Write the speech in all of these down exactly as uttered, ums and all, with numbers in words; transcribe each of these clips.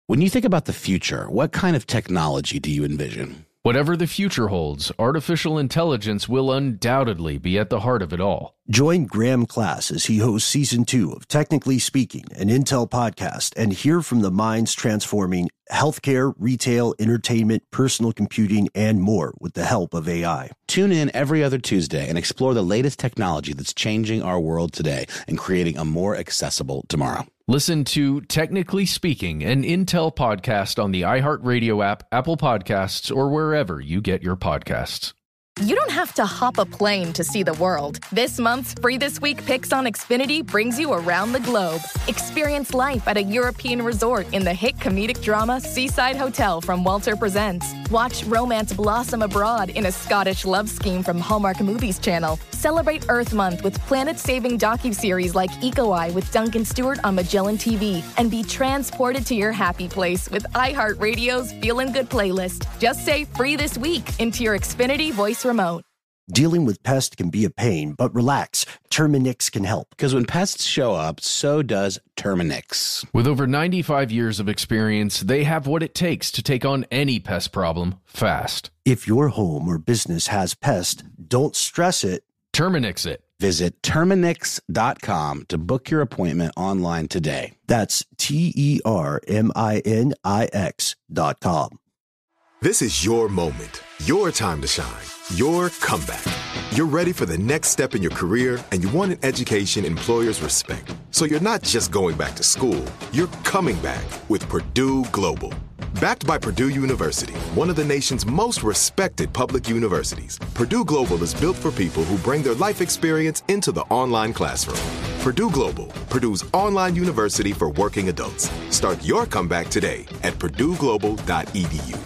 When you think about the future, what kind of technology do you envision? Whatever the future holds, artificial intelligence will undoubtedly be at the heart of it all. Join Graham Class as he hosts Season two of Technically Speaking, an Intel podcast, and hear from the minds transforming healthcare, retail, entertainment, personal computing, and more with the help of A I. Tune in every other Tuesday and explore the latest technology that's changing our world today and creating a more accessible tomorrow. Listen to Technically Speaking, an Intel podcast on the iHeartRadio app, Apple Podcasts, or wherever you get your podcasts. You don't have to hop a plane to see the world. This month's Free This Week Picks on Xfinity brings you around the globe. Experience life at a European resort in the hit comedic drama Seaside Hotel from Walter Presents. Watch romance blossom abroad in a Scottish love scheme from Hallmark Movies Channel. Celebrate Earth Month with planet-saving docuseries like Eco Eye with Duncan Stewart on Magellan T V. And be transported to your happy place with iHeartRadio's Feelin' Good playlist. Just say Free This Week into your Xfinity voice remote. Dealing with pests can be a pain, but relax. Terminix can help. Because when pests show up, so does Terminix. With over ninety-five years of experience, they have what it takes to take on any pest problem fast. If your home or business has pests, don't stress it. Terminix it. Visit Terminix dot com to book your appointment online today. That's T E R M I N I X dot com. This is your moment, your time to shine, your comeback. You're ready for the next step in your career, and you want an education employers respect. So you're not just going back to school, you're coming back with Purdue Global. Backed by Purdue University, one of the nation's most respected public universities, Purdue Global is built for people who bring their life experience into the online classroom. Purdue Global, Purdue's online university for working adults. Start your comeback today at purdue global dot e d u.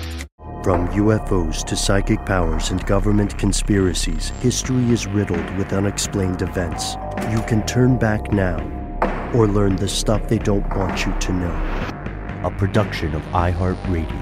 From U F Os to psychic powers and government conspiracies, history is riddled with unexplained events. You can turn back now or learn the stuff they don't want you to know. A production of iHeartRadio.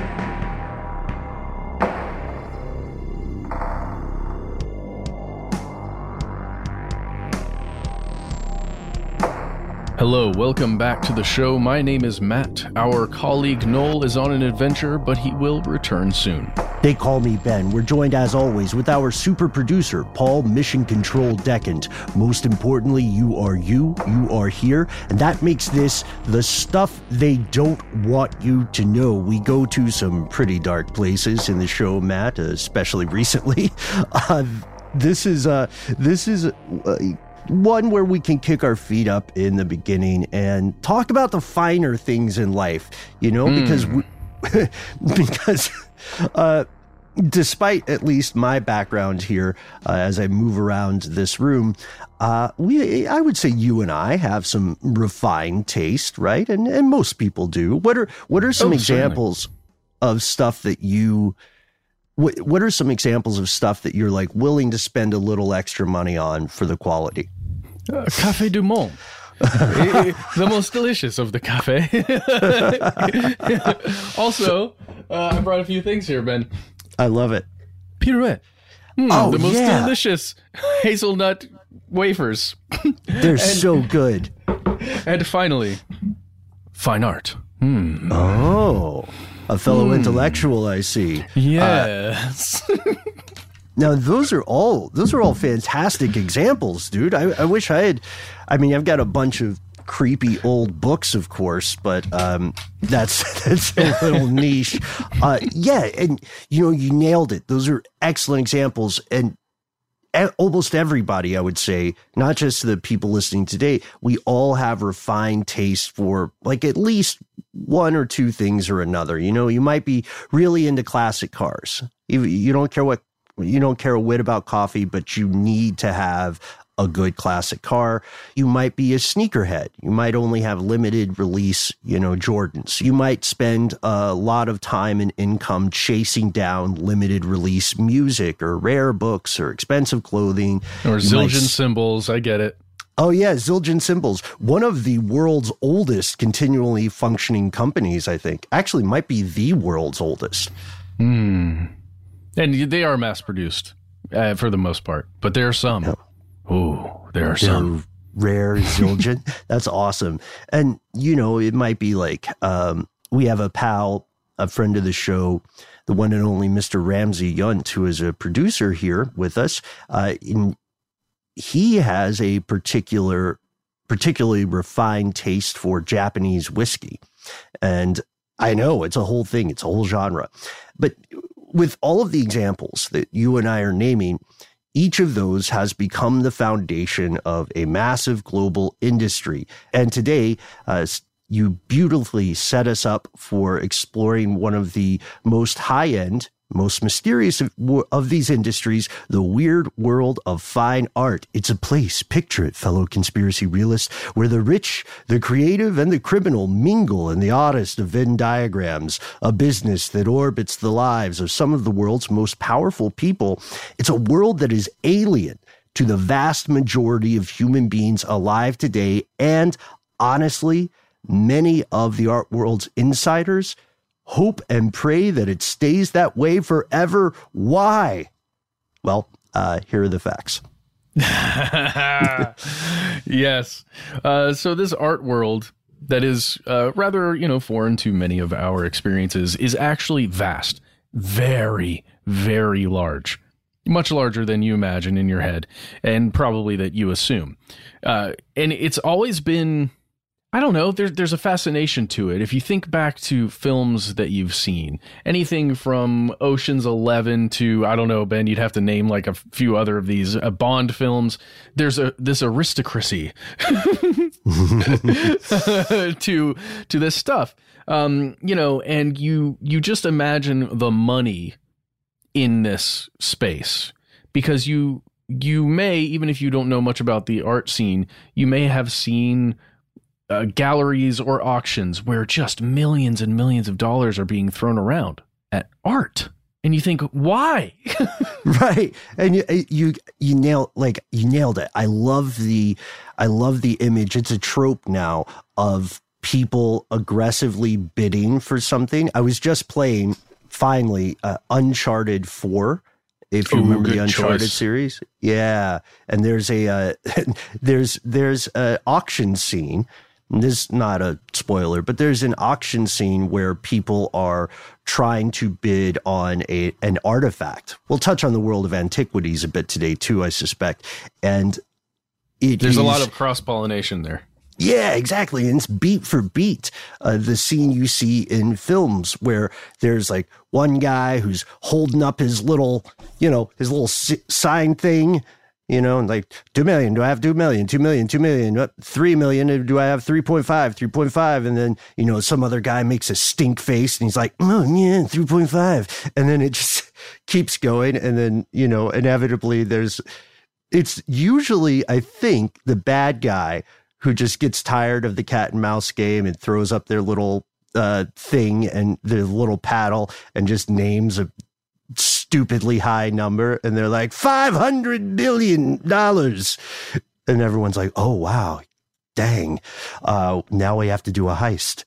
Hello, welcome back to the show. My name is Matt. Our colleague Noel is on an adventure, but he will return soon. They call me Ben. We're joined as always with our super producer, Paul Mission Control Decant. Most importantly, you are you, you are here, and that makes this the stuff they don't want you to know. We go to some pretty dark places in the show, Matt, especially recently. Uh, this is, uh, this is, uh, one where we can kick our feet up in the beginning and talk about the finer things in life, you know, mm. because we, because uh, despite at least my background here, uh, as I move around this room, uh, we I would say you and I have some refined taste, right? And and most people do. What are what are some oh, examples certainly. of stuff that you? What what are some examples of stuff that you're like willing to spend a little extra money on for the quality? Uh, Café du Monde. The most delicious of the cafe. Also, uh, I brought a few things here, Ben. I love it. Pirouette. Mm, oh, the most yeah. delicious hazelnut wafers. They're and, so good. And finally, fine art. Mm. Oh, a fellow mm. intellectual, I see. Yes. Uh, Now, those are all those are all fantastic examples, dude. I, I wish I had. I mean, I've got a bunch of creepy old books, of course, but um, that's that's a little niche. Uh, yeah, and you know, you nailed it. Those are excellent examples, and a- almost everybody, I would say, not just the people listening today, we all have refined taste for like at least one or two things or another. You know, you might be really into classic cars. You, you don't care what. You don't care a whit about coffee, but you need to have a good classic car. You might be a sneakerhead. You might only have limited release, you know, Jordans. You might spend a lot of time and income chasing down limited release music or rare books or expensive clothing. Or you Zildjian might... symbols. I get it. Oh, yeah, Zildjian Symbols. One of the world's oldest continually functioning companies, I think. Actually, might be the world's oldest. Hmm. And they are mass-produced uh, for the most part, but there are some. Yep. Oh, there are They're some. Rare Zildjian. That's awesome. And, you know, it might be like, um, we have a pal, a friend of the show, the one and only Mister Ramsey Yunt, who is a producer here with us. Uh, in, he has a particular, particularly refined taste for Japanese whiskey. And I know it's a whole thing. It's a whole genre. But with all of the examples that you and I are naming, each of those has become the foundation of a massive global industry. And today, uh, you beautifully set us up for exploring one of the most high-end, most mysterious of, of these industries, the weird world of fine art. It's a place, picture it, fellow conspiracy realists, where the rich, the creative, and the criminal mingle in the oddest of Venn diagrams, a business that orbits the lives of some of the world's most powerful people. It's a world that is alien to the vast majority of human beings alive today, and honestly, many of the art world's insiders hope and pray that it stays that way forever. Why? Well, uh, here are the facts. Yes. Uh, so this art world that is uh, rather, you know, foreign to many of our experiences is actually vast, very, very large, much larger than you imagine in your head, and probably that you assume. Uh, and it's always been, I don't know, there's there's a fascination to it. If you think back to films that you've seen, anything from Ocean's Eleven to, I don't know, Ben, you'd have to name like a few other of these uh, Bond films. There's a this aristocracy to to this stuff, um, you know, and you you just imagine the money in this space, because you you may, even if you don't know much about the art scene, you may have seen Uh, galleries or auctions where just millions and millions of dollars are being thrown around at art, and you think, why? Right, and you you you nailed like you nailed it. I love the I love the image. It's a trope now of people aggressively bidding for something. I was just playing finally uh, Uncharted four. If you Ooh, remember the Uncharted choice. series, yeah, and there's a uh, there's there's an auction scene. This is not a spoiler, but there's an auction scene where people are trying to bid on a an artifact. We'll touch on the world of antiquities a bit today too, I suspect. And it there's is, a lot of cross-pollination there. Yeah, exactly. And it's beat for beat. Uh, the scene you see in films where there's like one guy who's holding up his little, you know, his little si- sign thing, you know, and like, two million, do I have two million, two million, two million, three million, do I have three point five, three point five? And then, you know, some other guy makes a stink face and he's like, oh yeah, three point five. And then it just keeps going. And then, you know, inevitably there's, it's usually, I think, the bad guy who just gets tired of the cat and mouse game and throws up their little uh, thing and their little paddle and just names a stupidly high number, and they're like five hundred million dollars, and everyone's like, oh wow, dang, uh now we have to do a heist.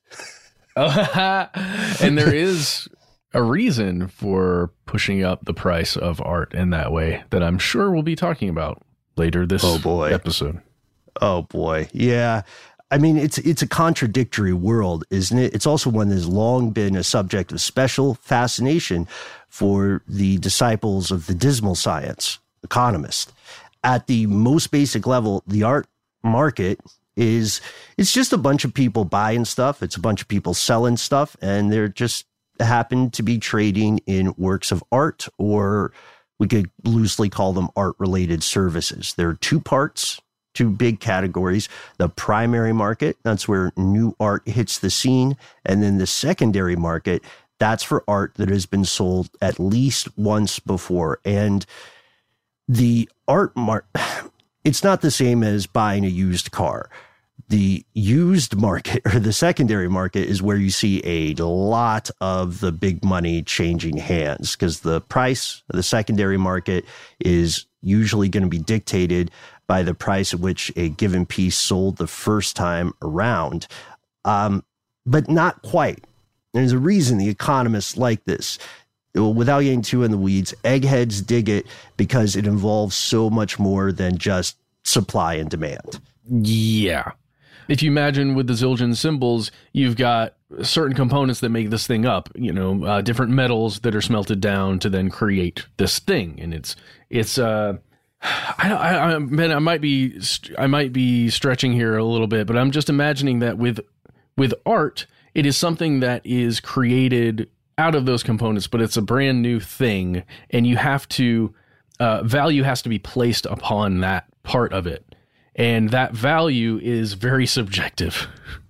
And there is a reason for pushing up the price of art in that way that I'm sure we'll be talking about later this oh boy episode. Oh boy, yeah. I mean, it's it's a contradictory world, isn't it? It's also one that's long been a subject of special fascination for the disciples of the dismal science, economists. At the most basic level, the art market is, it's just a bunch of people buying stuff. It's a bunch of people selling stuff, and they're just happen to be trading in works of art, or we could loosely call them art-related services. There are two parts, two big categories. The primary market, that's where new art hits the scene. And then the secondary market, that's for art that has been sold at least once before. And the art market, it's not the same as buying a used car. The used market, or the secondary market, is where you see a lot of the big money changing hands, because the price of the secondary market is usually going to be dictated by the price at which a given piece sold the first time around. Um, but not quite. There's a reason the economists like this. Without getting too in the weeds, eggheads dig it because it involves so much more than just supply and demand. Yeah. if you imagine with the Zildjian symbols, you've got certain components that make this thing up, you know, uh, different metals that are smelted down to then create this thing. And it's, it's, uh, I, I, I, man, I might be, I might be stretching here a little bit, but I'm just imagining that with, with art, it is something that is created out of those components, but it's a brand new thing. And you have to, uh, value has to be placed upon that part of it. And that value is very subjective.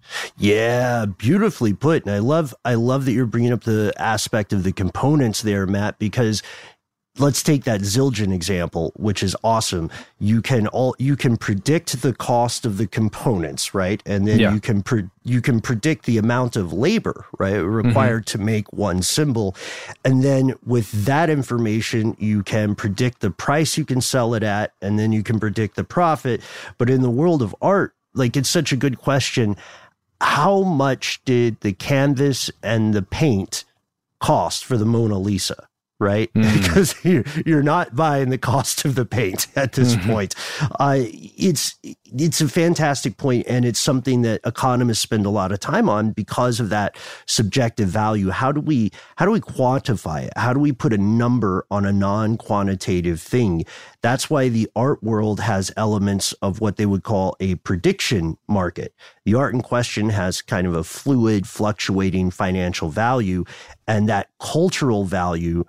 Yeah, beautifully put. And I love, I love that you're bringing up the aspect of the components there, Matt, because let's take that Zildjian example, which is awesome. You can all, you can predict the cost of the components, right? And then yeah. you can, pre- you can predict the amount of labor, right, required mm-hmm. to make one symbol. And then with that information, you can predict the price you can sell it at, and then you can predict the profit. But in the world of art, like, it's such a good question. How much did the canvas and the paint cost for the Mona Lisa? Right? Mm. Because you're, you're not buying the cost of the paint at this mm-hmm. point. Uh, it's, it's a fantastic point, and it's something that economists spend a lot of time on because of that subjective value. How do we, how do we quantify it? How do we put a number on a non-quantitative thing? That's why the art world has elements of what they would call a prediction market. The art in question has kind of a fluid, fluctuating financial value, and that cultural value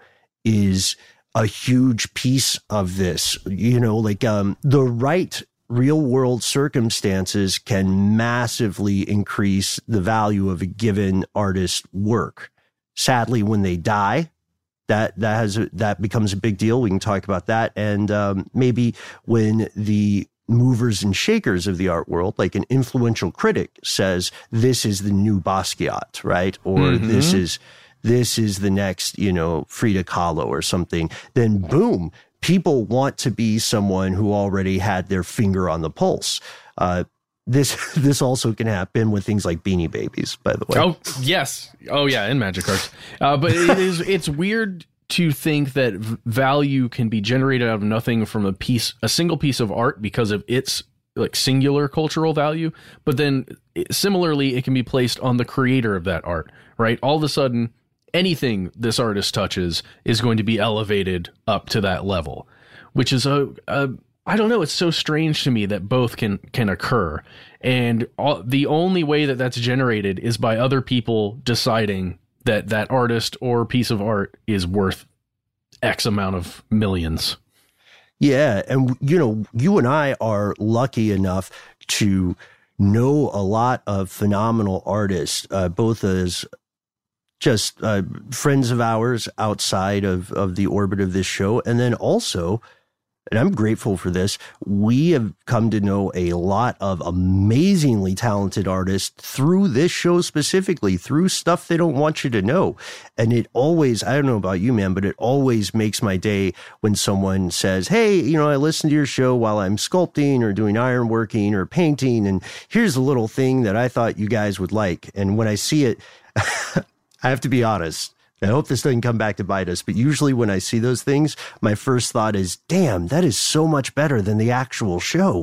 is a huge piece of this. You know, like um, the right real world circumstances can massively increase the value of a given artist's work. Sadly, when they die, that that has a, that becomes a big deal. We can talk about that. And um, maybe when the movers and shakers of the art world, like an influential critic says, this is the new Basquiat, right? Or mm-hmm. this is this is the next, you know, Frida Kahlo or something, then boom, people want to be someone who already had their finger on the pulse. Uh, this this also can happen with things like Beanie Babies, by the way. Oh, yes. Oh, yeah, and Magic Cards. Uh, but it is it's weird to think that v- value can be generated out of nothing from a piece, a single piece of art because of its like singular cultural value. But then it, similarly, it can be placed on the creator of that art, right? All of a sudden, anything this artist touches is going to be elevated up to that level, which is a, a I don't know. It's so strange to me that both can, can occur. And all, the only way that that's generated is by other people deciding that that artist or piece of art is worth X amount of millions. Yeah. And, you know, you and I are lucky enough to know a lot of phenomenal artists, uh, both as just uh, friends of ours outside of, of the orbit of this show. And then also, and I'm grateful for this, we have come to know a lot of amazingly talented artists through this show specifically, through stuff they don't want you to know. And it always, I don't know about you, man, but it always makes my day when someone says, hey, you know, I listened to your show while I'm sculpting or doing ironworking or painting, and here's a little thing that I thought you guys would like. And when I see it, I have to be honest. I hope this doesn't come back to bite us, but usually when I see those things, my first thought is, damn, that is so much better than the actual show.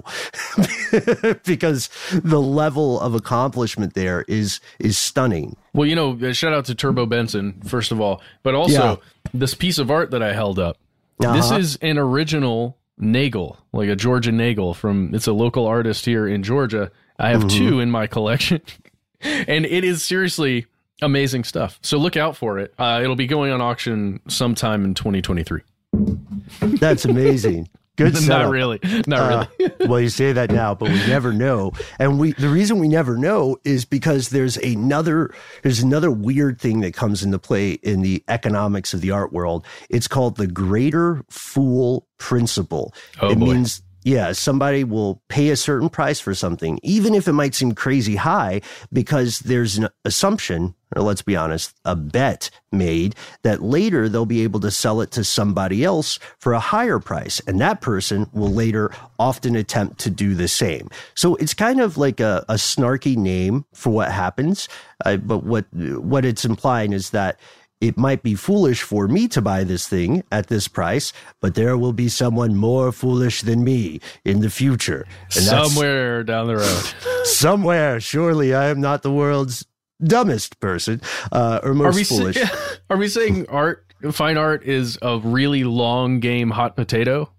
Because the level of accomplishment there is is stunning. Well, you know, shout out to Turbo Benson, first of all, but also yeah. this piece of art that I held up. Uh-huh. This is an original Nagel, like a Georgia Nagel from, it's a local artist here in Georgia. I have mm-hmm. two in my collection, and it is seriously amazing stuff. So look out for it. Uh, it'll be going on auction sometime in twenty twenty-three. That's amazing. Good setup. Not really. Not really. uh, well, you say that now, but we never know. And we the reason we never know is because there's another there's another weird thing that comes into play in the economics of the art world. It's called the greater fool principle. Oh, it boy. means yeah, somebody will pay a certain price for something, even if it might seem crazy high, because there's an assumption, or let's be honest, a bet made that later they'll be able to sell it to somebody else for a higher price. And that person will later often attempt to do the same. So it's kind of like a, a snarky name for what happens. Uh, but what what it's implying is that it might be foolish for me to buy this thing at this price, but there will be someone more foolish than me in the future. And somewhere down the road. Somewhere. Surely I am not the world's dumbest person uh, or most are we foolish. Say, are we saying art, fine art is a really long game hot potato?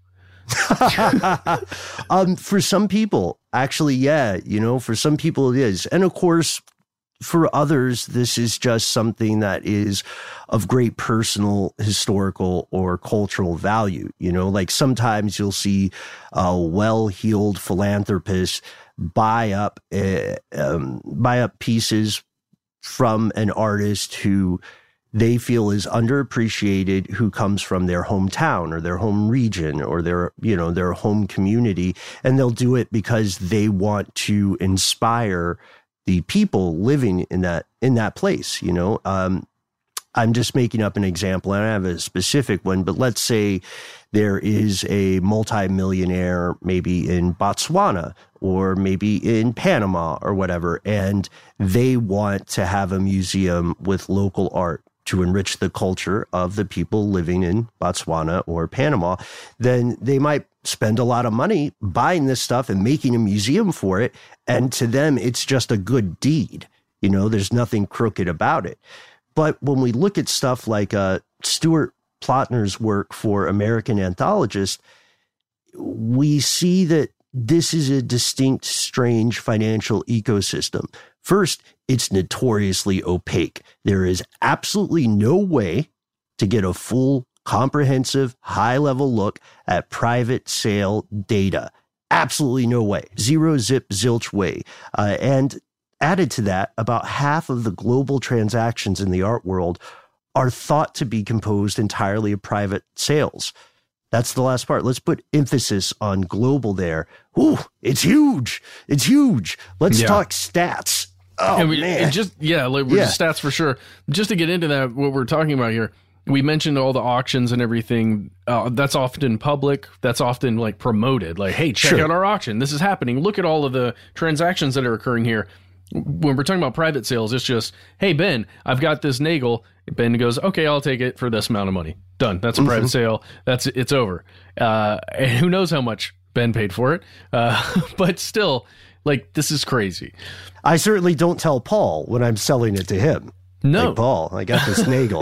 um, for some people, actually, yeah, you know, for some people it is. And of course, for others, this is just something that is of great personal, historical, or cultural value. You know, like sometimes you'll see a well-heeled philanthropist buy up, uh, um, buy up pieces from an artist who they feel is underappreciated, who comes from their hometown or their home region or their, you know, their home community. And they'll do it because they want to inspire the people living in that, in that place. You know, um, I'm just making up an example. I don't have a specific one, but let's say there is a multimillionaire maybe in Botswana or maybe in Panama or whatever, and they want to have a museum with local art to enrich the culture of the people living in Botswana or Panama. Then they might spend a lot of money buying this stuff and making a museum for it. And to them, it's just a good deed. You know, there's nothing crooked about it. But when we look at stuff like uh, Stuart Plotner's work for American Anthologist, we see that this is a distinct, strange financial ecosystem. First, it's notoriously opaque. There is absolutely no way to get a full, comprehensive, high-level look at private sale data. Absolutely no way. Zero, zip, zilch way. Uh, and added to that, about half of the global transactions in the art world are thought to be composed entirely of private sales. That's the last part. Let's put emphasis on global there. Ooh, it's huge. It's huge. Let's yeah. talk stats. Oh, and we, man. And just, yeah, like, we're yeah. just stats for sure. Just to get into that, what we're talking about here, we mentioned all the auctions and everything. Uh, that's often public. That's often like promoted. Like, hey, check Sure. out our auction. This is happening. Look at all of the transactions that are occurring here. When we're talking about private sales, it's just, hey, Ben, I've got this Nagel. Ben goes, okay, I'll take it for this amount of money. Done. That's a private mm-hmm. sale. That's it's over. Uh, and who knows how much Ben paid for it. Uh, but still, like, this is crazy. I certainly don't tell Paul when I'm selling it to him. No. Like, Paul, I got this Nagel.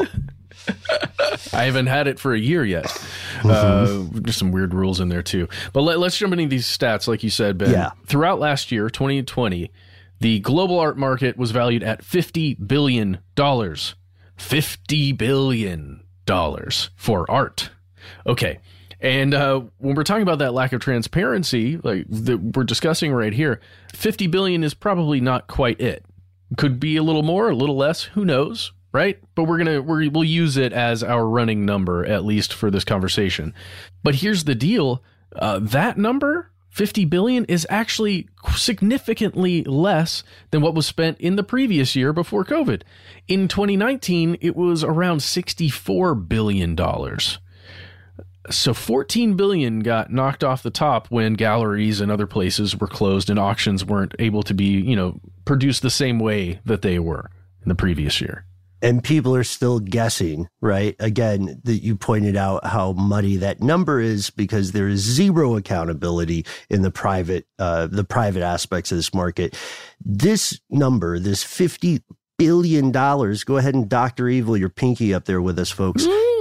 I haven't had it for a year yet. Mm-hmm. Uh, there's some weird rules in there, too. But let, let's jump into these stats, like you said, Ben. Yeah. Throughout last year, twenty twenty, the global art market was valued at fifty billion dollars. fifty billion dollars for art. Okay. And uh, when we're talking about that lack of transparency, like that we're discussing right here, fifty billion dollars is probably not quite it. Could be a little more, a little less. Who knows? Right? But we're going to, we're, we'll use it as our running number, at least for this conversation. But here's the deal. Uh, that number, fifty billion dollars, is actually significantly less than what was spent in the previous year before COVID. In twenty nineteen, it was around sixty-four billion dollars. So fourteen billion dollars got knocked off the top when galleries and other places were closed and auctions weren't able to be, you know, produced the same way that they were in the previous year. And people are still guessing, right? Again, that you pointed out how muddy that number is because there is zero accountability in the private, uh, the private aspects of this market. This number, this fifty billion dollars, go ahead and Doctor Evil your pinky up there with us, folks,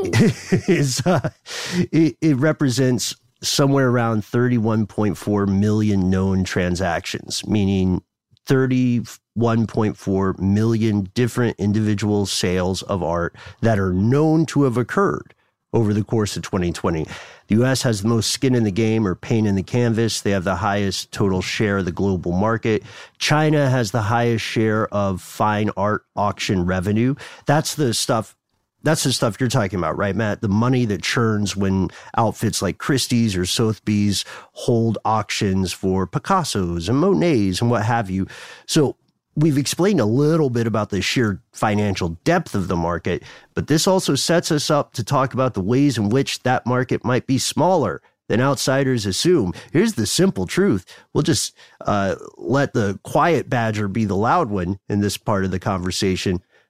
is, uh, it, it represents somewhere around thirty-one point four million known transactions, meaning thirty-one point four million different individual sales of art that are known to have occurred over the course of twenty twenty. The U S has the most skin in the game or paint in the canvas. They have the highest total share of the global market. China has the highest share of fine art auction revenue. That's the stuff That's the stuff you're talking about, right, Matt? The money that churns when outfits like Christie's or Sotheby's hold auctions for Picassos and Monets and what have you. So we've explained a little bit about the sheer financial depth of the market, but this also sets us up to talk about the ways in which that market might be smaller than outsiders assume. Here's the simple truth. We'll just uh, let the quiet badger be the loud one in this part of the conversation.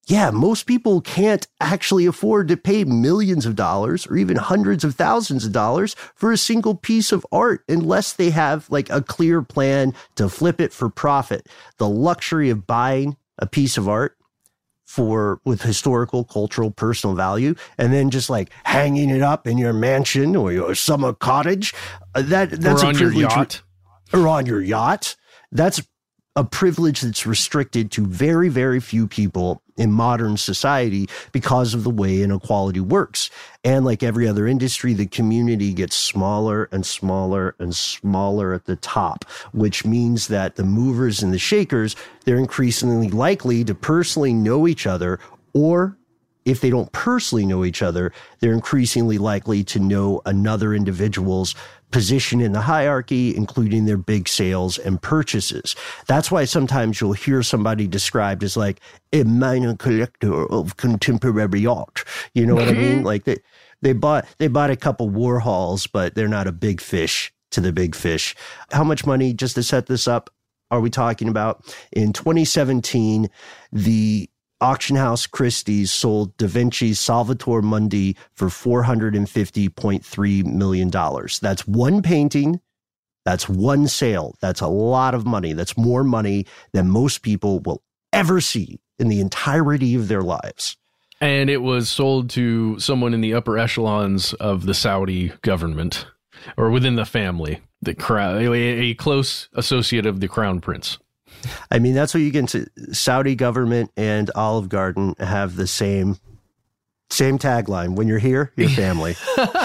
yeah, most people can't actually afford to pay millions of dollars or even hundreds of thousands of dollars for a single piece of art unless they have like a clear plan to flip it for profit. The luxury of buying a piece of art for with historical, cultural, personal value, and then just like hanging it up in your mansion or your summer cottage, uh, that that's or a on your privilege, yacht, or on your yacht. That's a privilege that's restricted to very, very few people in modern society because of the way inequality works. And like every other industry, the community gets smaller and smaller and smaller at the top, which means that the movers and the shakers, they're increasingly likely to personally know each other, or if they don't personally know each other, they're increasingly likely to know another individual's position in the hierarchy, including their big sales and purchases. That's why sometimes you'll hear somebody described as like a minor collector of contemporary art. You know what I mean? Like they, they bought, they bought a couple Warhols, but they're not a big fish to the big fish. How much money, just to set this up, are we talking about? In twenty seventeen, the auction house Christie's sold Da Vinci's Salvator Mundi for four hundred fifty point three million dollars. That's one painting. That's one sale. That's a lot of money. That's more money than most people will ever see in the entirety of their lives. And it was sold to someone in the upper echelons of the Saudi government, or within the family, the crown, a close associate of the crown prince. I mean, that's what you get into. Saudi government and Olive Garden have the same same tagline. When you're here, you're family.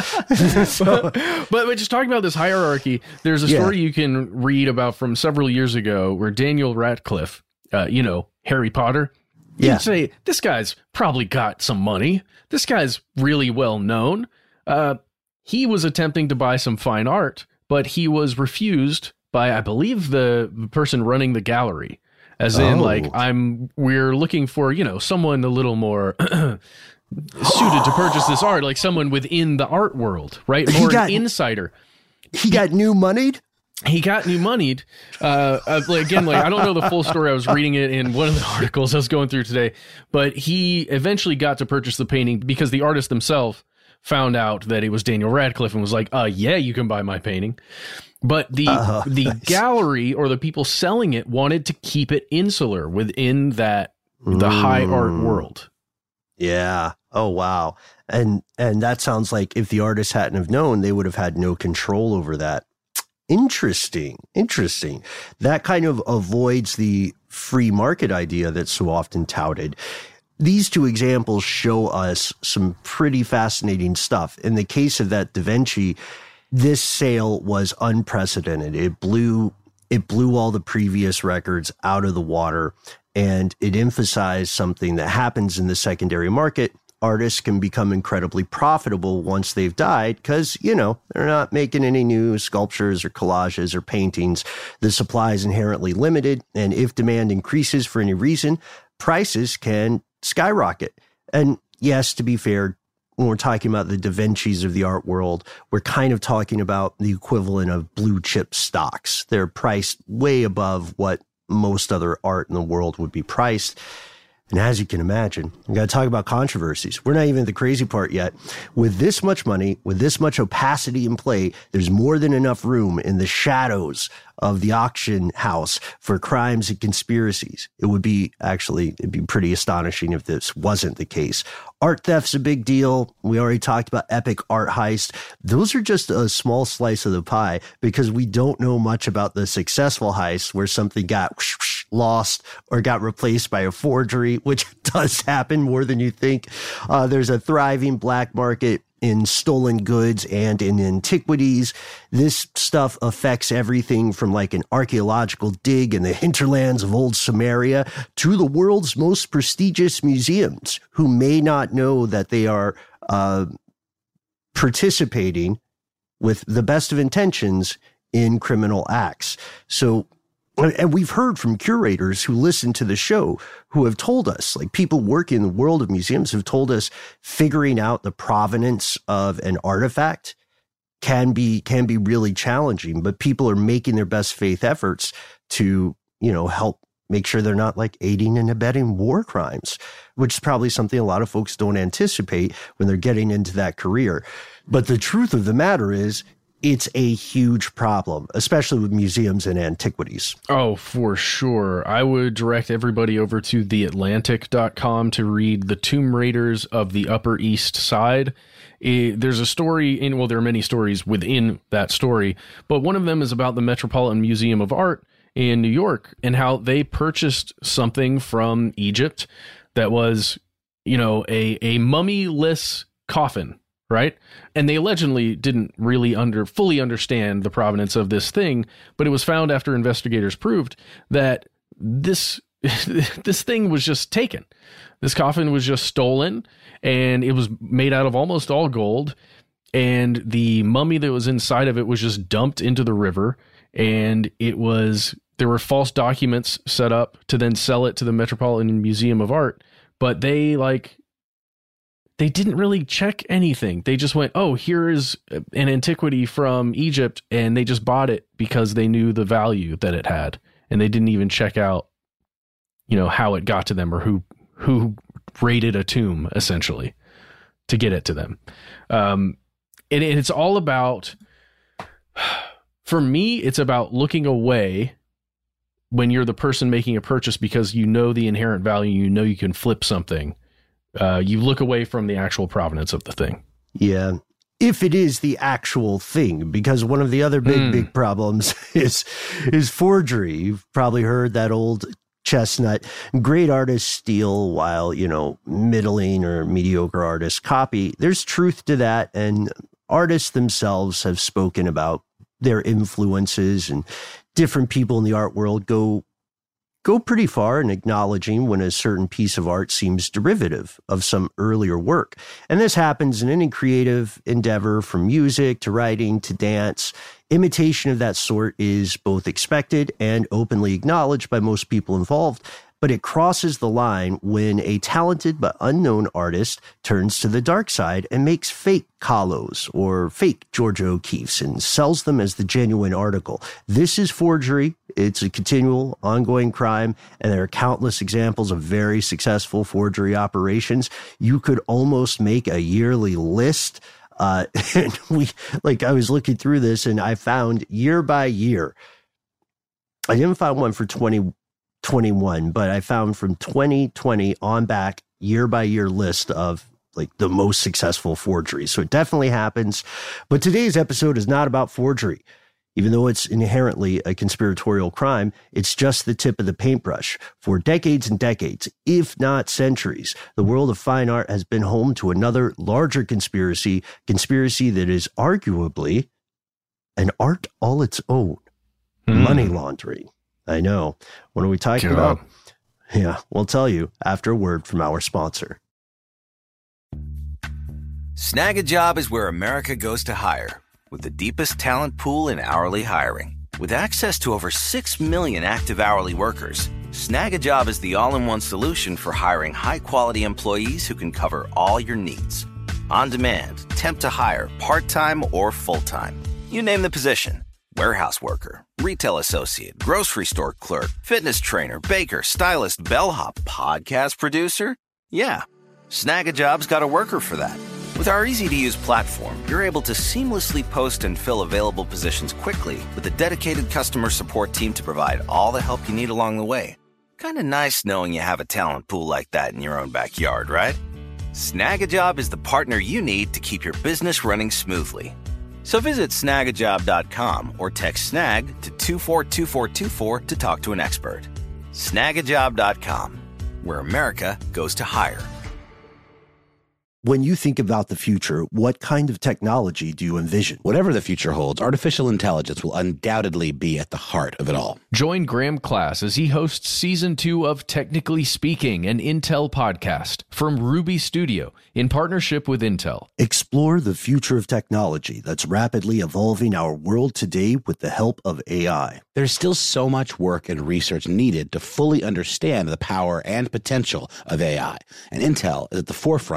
so, but, but just talking about this hierarchy, there's a story yeah. you can read about from several years ago where Daniel Radcliffe, uh, you know, Harry Potter, you'd yeah. say, this guy's probably got some money. This guy's really well known. Uh, he was attempting to buy some fine art, but he was refused by, I believe, the person running the gallery, as in, oh. like, I'm, we're looking for, you know, someone a little more suited to purchase this art, like someone within the art world, right? More got, an insider. He got new moneyed? He got new moneyed. Uh, uh, again, like, I don't know the full story. I was reading it in one of the articles I was going through today, but he eventually got to purchase the painting because the artist himself found out that it was Daniel Radcliffe and was like, uh, yeah, you can buy my painting. But the uh, the nice. gallery or the people selling it wanted to keep it insular within that the mm. high art world. Yeah. Oh, wow. And and that sounds like if the artist hadn't have known, they would have had no control over that. Interesting. Interesting. That kind of avoids the free market idea that's so often touted. These two examples show us some pretty fascinating stuff. In the case of that Da Vinci, this sale was unprecedented. It blew it blew all the previous records out of the water, and it emphasized something that happens in the secondary market. Artists can become incredibly profitable once they've died because, you know, they're not making any new sculptures or collages or paintings. The supply is inherently limited, and if demand increases for any reason, prices can skyrocket. And yes, to be fair, when we're talking about the Da Vinci's of the art world, we're kind of talking about the equivalent of blue chip stocks. They're priced way above what most other art in the world would be priced. And as you can imagine, we got to talk about controversies. We're not even at the crazy part yet. With this much money, with this much opacity in play, there's more than enough room in the shadows of the auction house for crimes and conspiracies. It would be actually, it'd be pretty astonishing if this wasn't the case. Art theft's a big deal. We already talked about epic art heist. Those are just a small slice of the pie because we don't know much about the successful heists where something got lost or got replaced by a forgery, which does happen more than you think. Uh, there's a thriving black market in stolen goods and in antiquities. This stuff affects everything from like an archaeological dig in the hinterlands of old Samaria to the world's most prestigious museums, who may not know that they are uh, participating with the best of intentions in criminal acts. So, and we've heard from curators who listen to the show who have told us, like people working in the world of museums have told us, figuring out the provenance of an artifact can be, can be really challenging, but people are making their best faith efforts to, you know, help make sure they're not like aiding and abetting war crimes, which is probably something a lot of folks don't anticipate when they're getting into that career. But the truth of the matter is, it's a huge problem, especially with museums and antiquities. Oh, for sure. I would direct everybody over to the atlantic dot com to read The Tomb Raiders of the Upper East Side. It, there's a story in, well, there are many stories within that story, but one of them is about the Metropolitan Museum of Art in New York and how they purchased something from Egypt that was, you know, a, a mummy-less coffin. Right. And they allegedly didn't really under fully understand the provenance of this thing. But it was found after investigators proved that this this thing was just taken. This coffin was just stolen, and it was made out of almost all gold. And the mummy that was inside of it was just dumped into the river. And it was there were false documents set up to then sell it to the Metropolitan Museum of Art. But they like. They didn't really check anything. They just went, oh, here is an antiquity from Egypt, and they just bought it because they knew the value that it had. And they didn't even check out, you know, how it got to them or who who raided a tomb, essentially, to get it to them. Um, and, and it's all about, for me, it's about looking away when you're the person making a purchase because you know the inherent value, you know you can flip something. Uh, you look away from the actual provenance of the thing. Yeah. If it is the actual thing, because one of the other big, mm. big problems is, is forgery. You've probably heard that old chestnut. Great artists steal while, you know, middling or mediocre artists copy. There's truth to that. And artists themselves have spoken about their influences, and different people in the art world go go pretty far in acknowledging when a certain piece of art seems derivative of some earlier work. And this happens in any creative endeavor, from music to writing to dance. Imitation of that sort is both expected and openly acknowledged by most people involved, but it crosses the line when a talented but unknown artist turns to the dark side and makes fake Kahlos or fake Georgia O'Keeffes and sells them as the genuine article. This is forgery. It's a continual, ongoing crime, and there are countless examples of very successful forgery operations. You could almost make a yearly list. Uh, and we, like, I was looking through this and I found year by year, I didn't find one for twenty twenty-one, but I found from twenty twenty on back, year by year list of like the most successful forgeries. So it definitely happens. But today's episode is not about forgery. Even though it's inherently a conspiratorial crime, it's just the tip of the paintbrush. For decades and decades, if not centuries, the world of fine art has been home to another larger conspiracy, conspiracy that is arguably an art all its own. Mm. Money laundering. I know. What are we talking God. about? Yeah, we'll tell you after a word from our sponsor. Snag a Job is where America goes to hire, with the deepest talent pool in hourly hiring. With access to over six million active hourly workers, Snag a Job is the all-in-one solution for hiring high-quality employees who can cover all your needs. On demand, temp to hire, part-time or full-time. You name the position. Warehouse worker, retail associate, grocery store clerk, fitness trainer, baker, stylist, bellhop, podcast producer. Yeah, Snag a Job's got a worker for that. With our easy-to-use platform, you're able to seamlessly post and fill available positions quickly with a dedicated customer support team to provide all the help you need along the way. Kind of nice knowing you have a talent pool like that in your own backyard, right? Snag a Job is the partner you need to keep your business running smoothly. So visit snag a job dot com or text snag to two four two four two four to talk to an expert. snag a job dot com, where America goes to hire. When you think about the future, what kind of technology do you envision? Whatever the future holds, artificial intelligence will undoubtedly be at the heart of it all. Join Graham Class as he hosts season two of Technically Speaking, an Intel podcast from Ruby Studio in partnership with Intel. Explore the future of technology that's rapidly evolving our world today with the help of A I. There's still so much work and research needed to fully understand the power and potential of A I, and Intel is at the forefront of implementing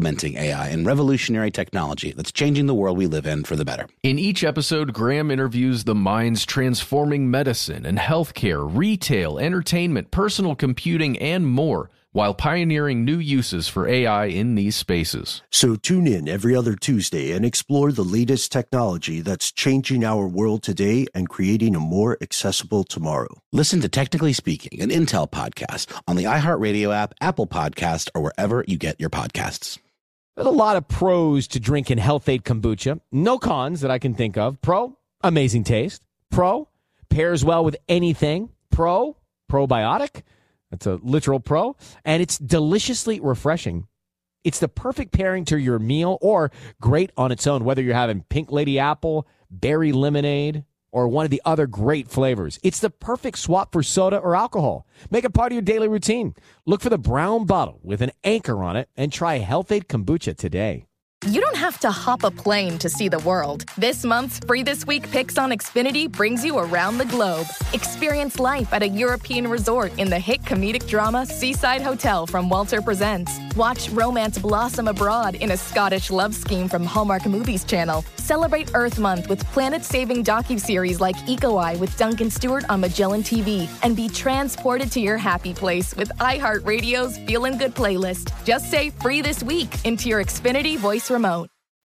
implementing A I and revolutionary technology that's changing the world we live in for the better. In each episode, Graham interviews the minds transforming medicine and healthcare, retail, entertainment, personal computing, and more, while pioneering new uses for A I in these spaces. So tune in every other Tuesday and explore the latest technology that's changing our world today and creating a more accessible tomorrow. Listen to Technically Speaking, an Intel podcast on the iHeartRadio app, Apple Podcast, or wherever you get your podcasts. There's a lot of pros to drinking Health-Ade kombucha. No cons that I can think of. Pro, amazing taste. Pro, pairs well with anything. Pro, probiotic. It's a literal pro, and it's deliciously refreshing. It's the perfect pairing to your meal or great on its own, whether you're having Pink Lady Apple, Berry Lemonade, or one of the other great flavors. It's the perfect swap for soda or alcohol. Make it part of your daily routine. Look for the brown bottle with an anchor on it and try Health-Ade kombucha today. You don't have to hop a plane to see the world. This month's Free This Week Picks on Xfinity brings you around the globe. Experience life at a European resort in the hit comedic drama Seaside Hotel from Walter Presents. Watch romance blossom abroad in a Scottish love scheme from Hallmark Movies Channel. Celebrate Earth Month with planet-saving docuseries like Eco Eye with Duncan Stewart on Magellan T V. And be transported to your happy place with iHeartRadio's Feelin' Good playlist. Just say Free This Week into your Xfinity voice remote.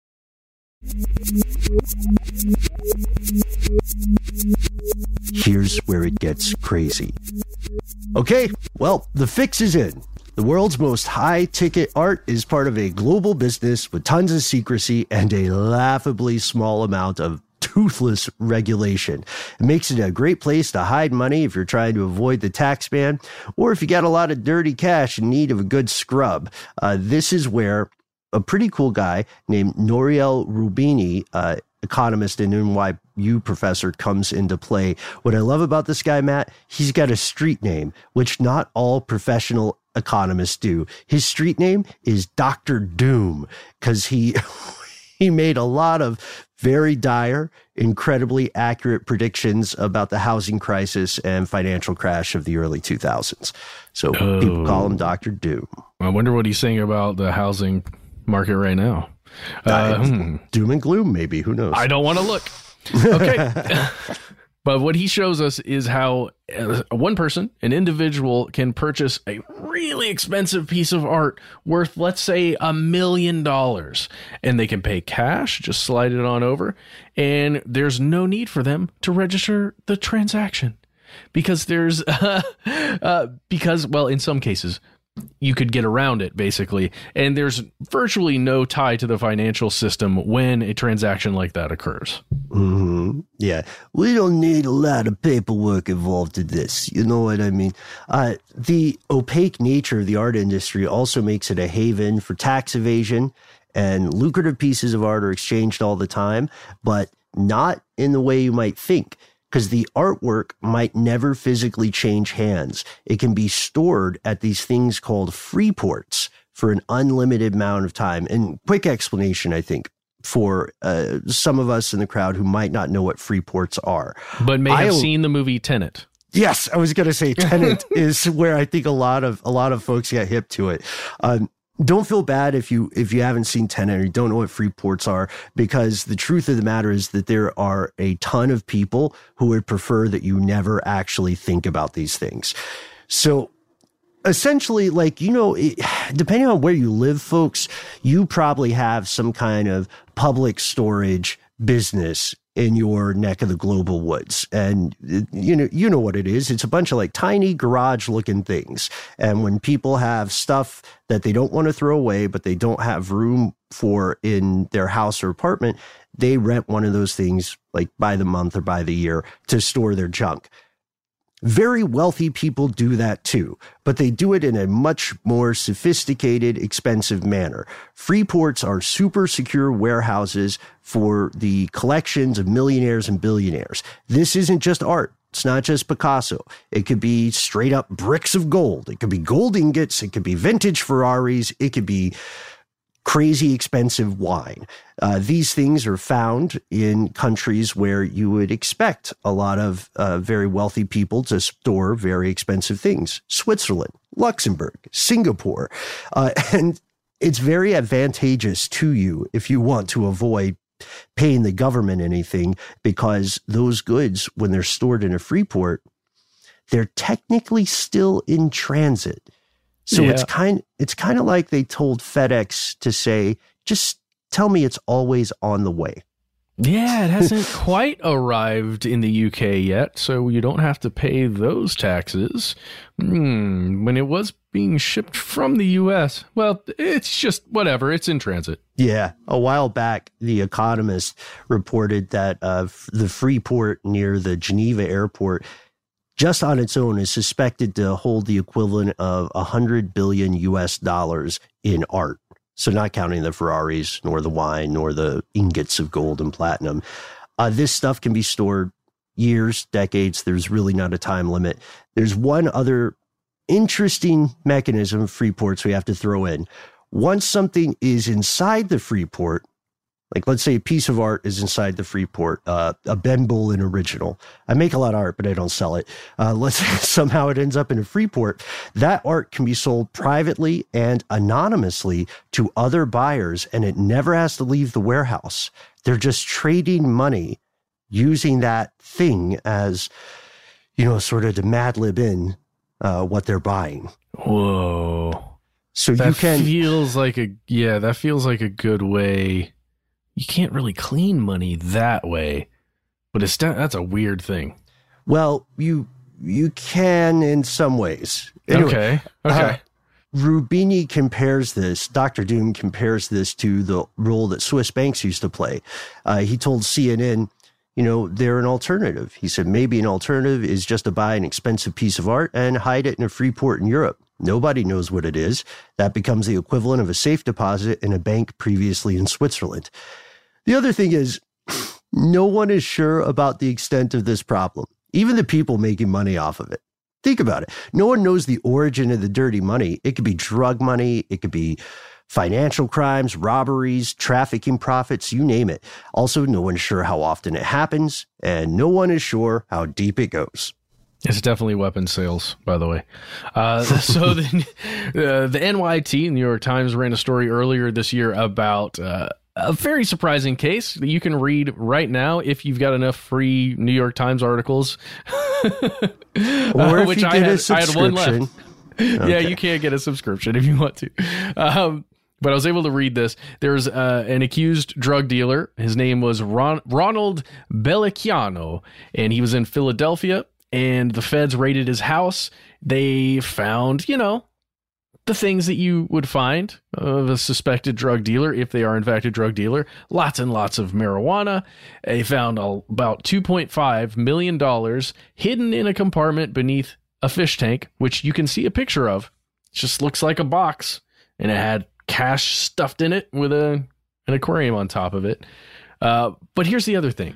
Here's where it gets crazy. Okay, well, the fix is in. The world's most high-ticket art is part of a global business with tons of secrecy and a laughably small amount of toothless regulation. It makes it a great place to hide money if you're trying to avoid the tax man, or if you got a lot of dirty cash in need of a good scrub. Uh, this is where a pretty cool guy named Nouriel Roubini, uh, economist and N Y U professor, comes into play. What I love about this guy, Matt, he's got a street name, which not all professional economists do. His street name is Doctor Doom, because he he made a lot of very dire, incredibly accurate predictions about the housing crisis and financial crash of the early two thousands. So oh. people call him Doctor Doom. I wonder what he's saying about the housing market right now. Uh, hmm. Doom and gloom, maybe. Who knows? I don't want to look. Okay. But what he shows us is how one person, an individual, can purchase a really expensive piece of art worth, let's say, a million dollars. And they can pay cash, just slide it on over. And there's no need for them to register the transaction. Because there's, uh, uh, because, well, in some cases, you could get around it, basically. And there's virtually no tie to the financial system when a transaction like that occurs. Mm-hmm. Yeah. We don't need a lot of paperwork involved in this. You know what I mean? Uh, the opaque nature of the art industry also makes it a haven for tax evasion, and lucrative pieces of art are exchanged all the time, but not in the way you might think. Because the artwork might never physically change hands. It can be stored at these things called free ports for an unlimited amount of time. And quick explanation, I think, for uh, some of us in the crowd who might not know what free ports are. But may have I, seen the movie Tenet. Yes, I was going to say Tenet is where I think a lot of a lot of folks get hip to it. Um, Don't feel bad if you if you haven't seen Tenet or you don't know what free ports are, because the truth of the matter is that there are a ton of people who would prefer that you never actually think about these things. So essentially, like, you know, it, depending on where you live, folks, you probably have some kind of public storage business in your neck of the global woods. And you know, you know what it is. It's a bunch of like tiny garage looking things. And when people have stuff that they don't want to throw away, but they don't have room for in their house or apartment, they rent one of those things like by the month or by the year to store their junk. Very wealthy people do that too, but they do it in a much more sophisticated, expensive manner. Free ports are super secure warehouses for the collections of millionaires and billionaires. This isn't just art. It's not just Picasso. It could be straight up bricks of gold. It could be gold ingots. It could be vintage Ferraris. It could be crazy expensive wine. Uh, these things are found in countries where you would expect a lot of uh, very wealthy people to store very expensive things. Switzerland, Luxembourg, Singapore. Uh, and it's very advantageous to you if you want to avoid paying the government anything, because those goods, when they're stored in a free port, they're technically still in transit. So yeah. it's kind it's kind of like they told FedEx to say, just tell me it's always on the way. Yeah, it hasn't quite arrived in the U K yet, so you don't have to pay those taxes. Hmm, when it was being shipped from the U S, well, it's just whatever. It's in transit. Yeah. A while back, The Economist reported that uh, the free port near the Geneva airport, just on its own, is suspected to hold the equivalent of one hundred billion U S dollars in art. So not counting the Ferraris, nor the wine, nor the ingots of gold and platinum. Uh, this stuff can be stored years, decades. There's really not a time limit. There's one other interesting mechanism of free ports we have to throw in. Once something is inside the free port, like let's say a piece of art is inside the free port, uh, a Ben Bowlin original. I make a lot of art, but I don't sell it. Uh, let's say somehow it ends up in a free port. That art can be sold privately and anonymously to other buyers, and it never has to leave the warehouse. They're just trading money using that thing as, you know, sort of to Mad Lib in uh, what they're buying. Whoa. So that you can feels like a, yeah, that feels like a good way. You can't really clean money that way, but it's that's a weird thing. Well, you you can in some ways. Anyway, okay. Okay. Uh, Rubini compares this, Doctor Doom compares this to the role that Swiss banks used to play. Uh, he told C N N, you know, they're an alternative. He said, maybe an alternative is just to buy an expensive piece of art and hide it in a free port in Europe. Nobody knows what it is. That becomes the equivalent of a safe deposit in a bank previously in Switzerland. The other thing is, no one is sure about the extent of this problem, even the people making money off of it. Think about it. No one knows the origin of the dirty money. It could be drug money. It could be financial crimes, robberies, trafficking profits, you name it. Also, no one's sure how often it happens, and no one is sure how deep it goes. It's definitely weapons sales, by the way. Uh, so the, uh, the N Y T, New York Times, ran a story earlier this year about uh, a very surprising case that you can read right now if you've got enough free New York Times articles. Or if which you I get had, a subscription. I had one left. Okay. Yeah, you can't get a subscription if you want to. Um, but I was able to read this. There's uh, an accused drug dealer. His name was Ron- Ronald Bellicchiano, and he was in Philadelphia, and the feds raided his house. They found, you know, the things that you would find of a suspected drug dealer, if they are in fact a drug dealer. Lots and lots of marijuana. They found about two point five million dollars hidden in a compartment beneath a fish tank, which you can see a picture of. It just looks like a box, and it had cash stuffed in it with a an aquarium on top of it. Uh, but here's the other thing.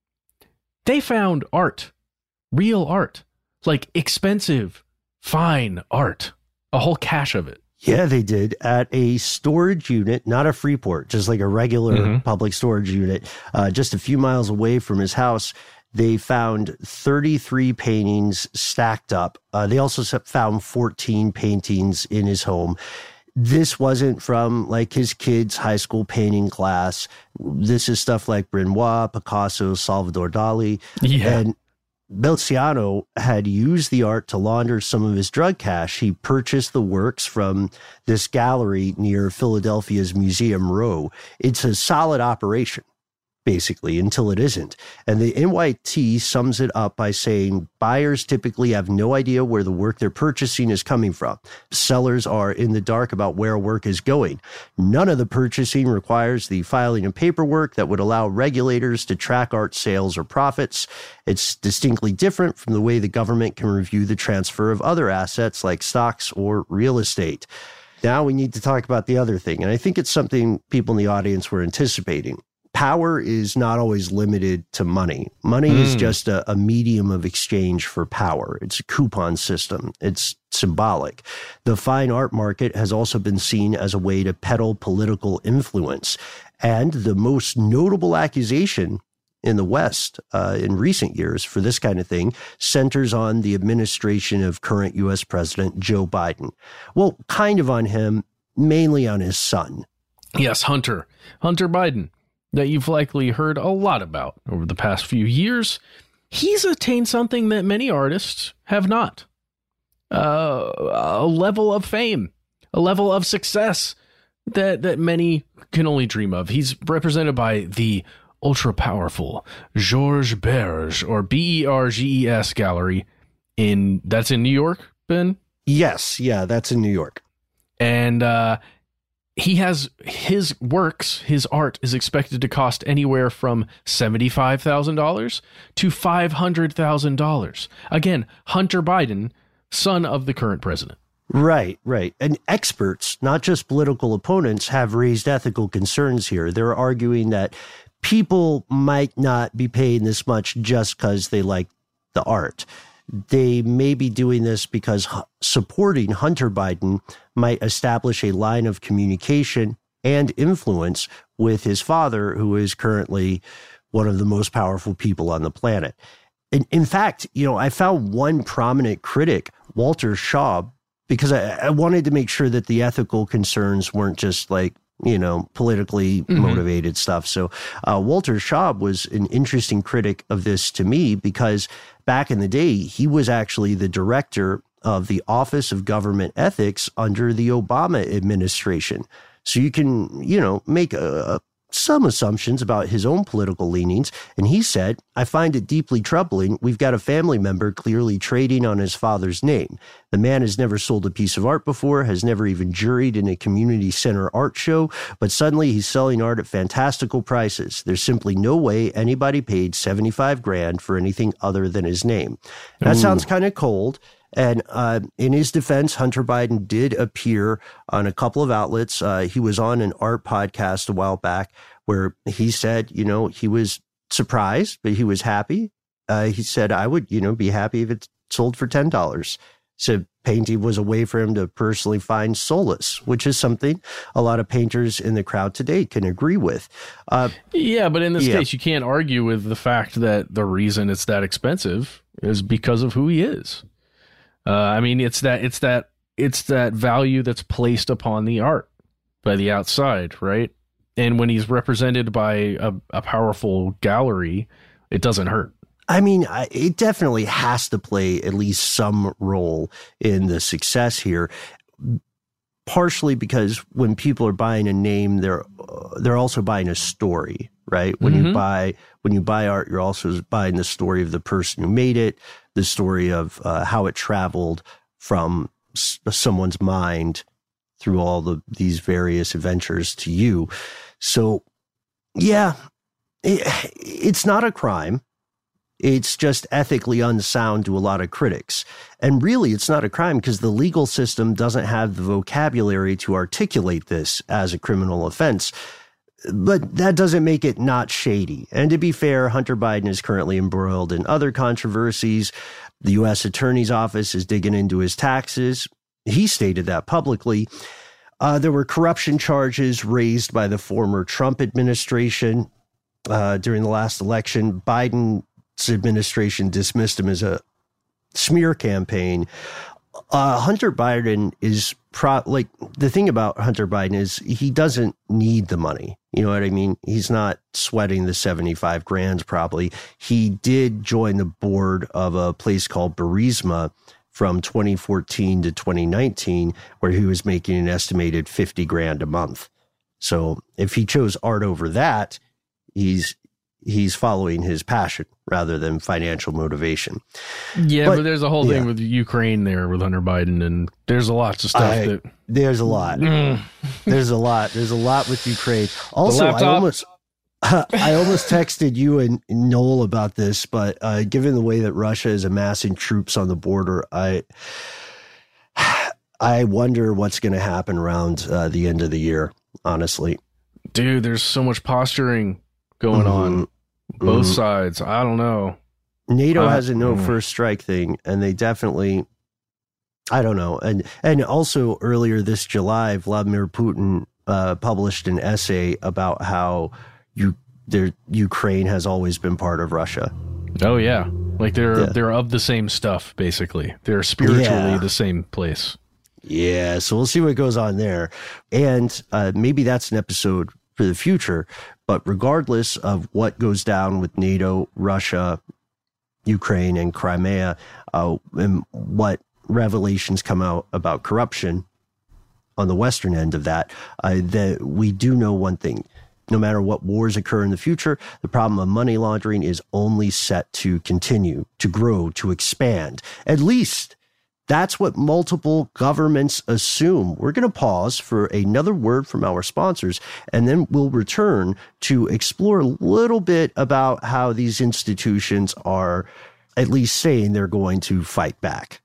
They found art, real art, like expensive, fine art. A whole cache of it. Yeah, they did at a storage unit, not a free port, just like a regular mm-hmm. public storage unit, uh, just a few miles away from his house. They found thirty-three paintings stacked up. Uh, they also found fourteen paintings in his home. This wasn't from like his kid's high school painting class. This is stuff like Renoir, Picasso, Salvador Dali. Yeah. And Bellicchiano had used the art to launder some of his drug cash. He purchased the works from this gallery near Philadelphia's Museum Row. It's a solid operation, basically, until it isn't. And the N Y T sums it up by saying buyers typically have no idea where the work they're purchasing is coming from. Sellers are in the dark about where work is going. None of the purchasing requires the filing of paperwork that would allow regulators to track art sales or profits. It's distinctly different from the way the government can review the transfer of other assets like stocks or real estate. Now we need to talk about the other thing, and I think it's something people in the audience were anticipating. Power is not always limited to money. Money mm. is just a, a medium of exchange for power. It's a coupon system. It's symbolic. The fine art market has also been seen as a way to peddle political influence. And the most notable accusation in the West uh, in recent years for this kind of thing centers on the administration of current U S President Joe Biden. Well, kind of on him, mainly on his son. Yes, Hunter. Hunter Biden, that you've likely heard a lot about over the past few years. He's attained something that many artists have not. Uh, a level of fame, a level of success that, that many can only dream of. He's represented by the ultra-powerful Georges Berge, or B E R G E S Gallery. in That's in New York, Ben? Yes, yeah, that's in New York. And uh, he has his works, his art is expected to cost anywhere from seventy-five thousand dollars to five hundred thousand dollars. Again, Hunter Biden, son of the current president. Right, right. And experts, not just political opponents, have raised ethical concerns here. They're arguing that people might not be paying this much just because they like the art. They may be doing this because supporting Hunter Biden might establish a line of communication and influence with his father, who is currently one of the most powerful people on the planet. In, in fact, you know, I found one prominent critic, Walter Schaub, because I, I wanted to make sure that the ethical concerns weren't just like, you know, politically mm-hmm. motivated stuff. So uh, Walter Schaub was an interesting critic of this to me because back in the day, he was actually the director of the Office of Government Ethics under the Obama administration. So you can, you know, make a, some assumptions about his own political leanings. And he said, I find it deeply troubling. We've got a family member clearly trading on his father's name. The man has never sold a piece of art before, has never even juried in a community center art show, but suddenly he's selling art at fantastical prices. There's simply no way anybody paid seventy-five grand for anything other than his name. That Ooh. sounds kind of cold. And uh, in his defense, Hunter Biden did appear on a couple of outlets. Uh, he was on an art podcast a while back where he said, you know, he was surprised, but he was happy. Uh, he said, I would, you know, be happy if it sold for ten dollars. So painting was a way for him to personally find solace, which is something a lot of painters in the crowd today can agree with. Uh, yeah, but in this yeah. case, you can't argue with the fact that the reason it's that expensive is because of who he is. Uh, I mean, it's that it's that it's that value that's placed upon the art by the outside, right? And when he's represented by a, a powerful gallery, it doesn't hurt. I mean, I, it definitely has to play at least some role in the success here. Partially because when people are buying a name, they're uh, they're also buying a story, right? When mm-hmm. you buy when you buy art, you're also buying the story of the person who made it, the story of uh, how it traveled from s- someone's mind through all the these various adventures to you. So, yeah, it, it's not a crime. It's just ethically unsound to a lot of critics. And really, it's not a crime because the legal system doesn't have the vocabulary to articulate this as a criminal offense. But that doesn't make it not shady. And to be fair, Hunter Biden is currently embroiled in other controversies. The U S Attorney's Office is digging into his taxes. He stated that publicly. Uh, there were corruption charges raised by the former Trump administration uh, during the last election. Biden's administration dismissed him as a smear campaign. Uh, Hunter Biden is pro like the thing about Hunter Biden is he doesn't need the money. You know what I mean? He's not sweating the seventy-five grand probably. He did join the board of a place called Burisma from twenty fourteen to twenty nineteen, where he was making an estimated fifty grand a month. So if he chose art over that, he's he's following his passion rather than financial motivation. Yeah, but, but there's a whole yeah. thing with Ukraine there with Hunter Biden, and there's a lot of stuff I, that there's a lot. Mm. There's a lot. There's a lot with Ukraine. Also, I almost uh, I almost texted you and Noel about this, but uh, given the way that Russia is amassing troops on the border, I I wonder what's going to happen around uh, the end of the year. Honestly, dude, there's so much posturing going mm-hmm. on both mm-hmm. sides. I don't know. NATO uh, has a no mm. first strike thing, and they definitely, I don't know. And and also earlier this July, Vladimir Putin uh, published an essay about how you their Ukraine has always been part of Russia. Oh yeah, like they're yeah. they're of the same stuff basically. They're spiritually yeah. the same place. Yeah, so we'll see what goes on there. And uh, maybe that's an episode for the future. But regardless of what goes down with NATO, Russia, Ukraine, and Crimea, uh, and what revelations come out about corruption on the Western end of that, uh, that we do know one thing. No matter what wars occur in the future, the problem of money laundering is only set to continue, to grow, to expand. At least that's what multiple governments assume. We're going to pause for another word from our sponsors, and then we'll return to explore a little bit about how these institutions are at least saying they're going to fight back.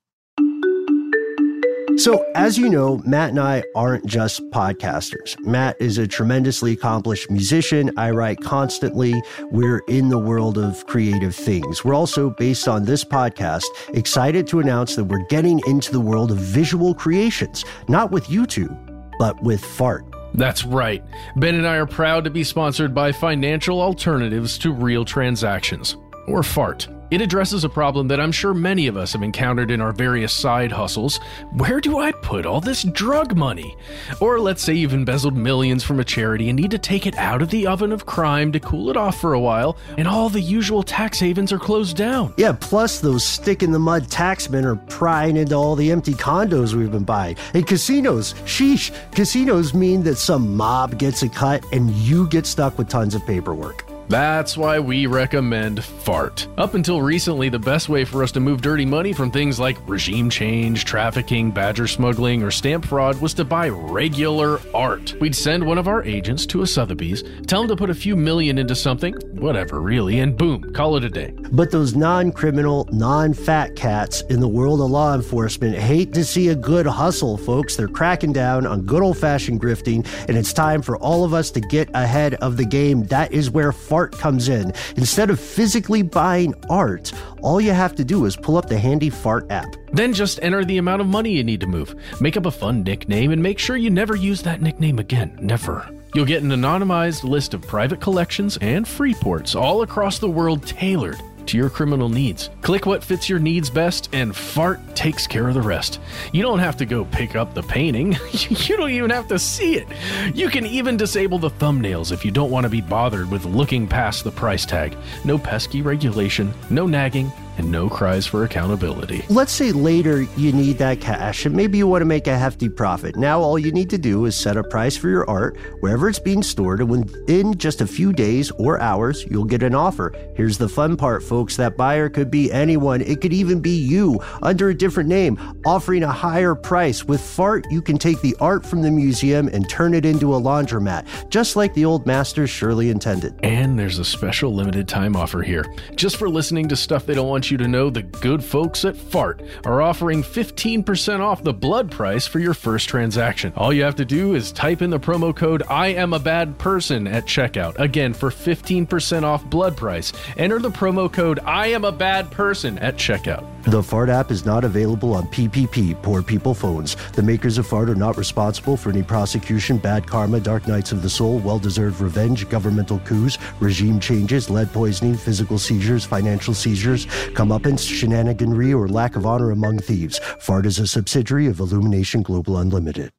So, as you know, Matt and I aren't just podcasters. Matt is a tremendously accomplished musician. I write constantly. We're in the world of creative things. We're also, based on this podcast, excited to announce that we're getting into the world of visual creations, not with YouTube, but with Fart. That's right. Ben and I are proud to be sponsored by Financial Alternatives to Real Transactions, or Fart. It addresses a problem that I'm sure many of us have encountered in our various side hustles. Where do I put all this drug money? Or let's say you've embezzled millions from a charity and need to take it out of the oven of crime to cool it off for a while, and all the usual tax havens are closed down. Yeah, plus those stick-in-the-mud taxmen are prying into all the empty condos we've been buying. And casinos, sheesh, casinos mean that some mob gets a cut and you get stuck with tons of paperwork. That's why we recommend Fart. Up until recently, the best way for us to move dirty money from things like regime change, trafficking, badger smuggling, or stamp fraud was to buy regular art. We'd send one of our agents to a Sotheby's, tell him to put a few million into something, whatever really, and boom, call it a day. But those non-criminal, non-fat cats in the world of law enforcement hate to see a good hustle, folks. They're cracking down on good old-fashioned grifting, and it's time for all of us to get ahead of the game. That is where Fart comes in. Instead of physically buying art, all you have to do is pull up the handy Fart app. Then just enter the amount of money you need to move. Make up a fun nickname and make sure you never use that nickname again. Never. You'll get an anonymized list of private collections and free ports all across the world tailored to your criminal needs. Click what fits your needs best, and Fart takes care of the rest. You don't have to go pick up the painting. You don't even have to see it. You can even disable the thumbnails if you don't want to be bothered with looking past the price tag. No pesky regulation, no nagging, and no cries for accountability. Let's say later you need that cash and maybe you want to make a hefty profit. Now all you need to do is set a price for your art wherever it's being stored, and within just a few days or hours, you'll get an offer. Here's the fun part, folks. That buyer could be anyone. It could even be you under a different name, offering a higher price. With Fart, you can take the art from the museum and turn it into a laundromat, just like the old masters surely intended. And there's a special limited time offer here. Just for listening to stuff they don't want you to know, the good folks at Fart are offering fifteen percent off the blood price for your first transaction. All you have to do is type in the promo code I am a bad person at checkout. Again, for fifteen percent off blood price, enter the promo code I am a bad person at checkout. The Fart app is not available on P P P, poor people phones. The makers of Fart are not responsible for any prosecution, bad karma, dark nights of the soul, well-deserved revenge, governmental coups, regime changes, lead poisoning, physical seizures, financial seizures, comeuppance, shenaniganry, or lack of honor among thieves. Fart is a subsidiary of Illumination Global Unlimited.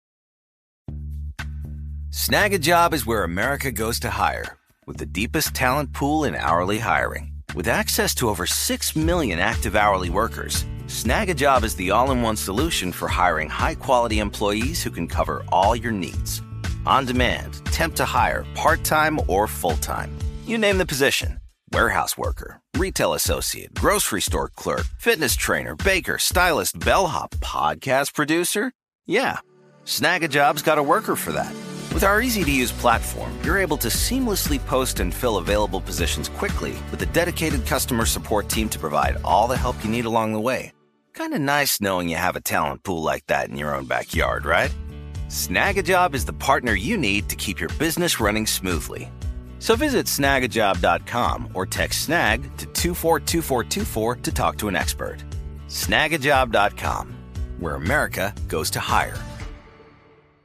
Snag a Job is where America goes to hire, with the deepest talent pool in hourly hiring. With access to over six million active hourly workers, Snag a Job is the all-in-one solution for hiring high-quality employees who can cover all your needs. On demand, temp to hire, part-time or full-time. You name the position. Warehouse worker, retail associate, grocery store clerk, fitness trainer, baker, stylist, bellhop, podcast producer. Yeah, Snag a Job's got a worker for that. With our easy-to-use platform, you're able to seamlessly post and fill available positions quickly with a dedicated customer support team to provide all the help you need along the way. Kind of nice knowing you have a talent pool like that in your own backyard, right? Snag a Job is the partner you need to keep your business running smoothly. So visit snag a job dot com or text SNAG to two four two four two four to talk to an expert. snag a job dot com, where America goes to hire.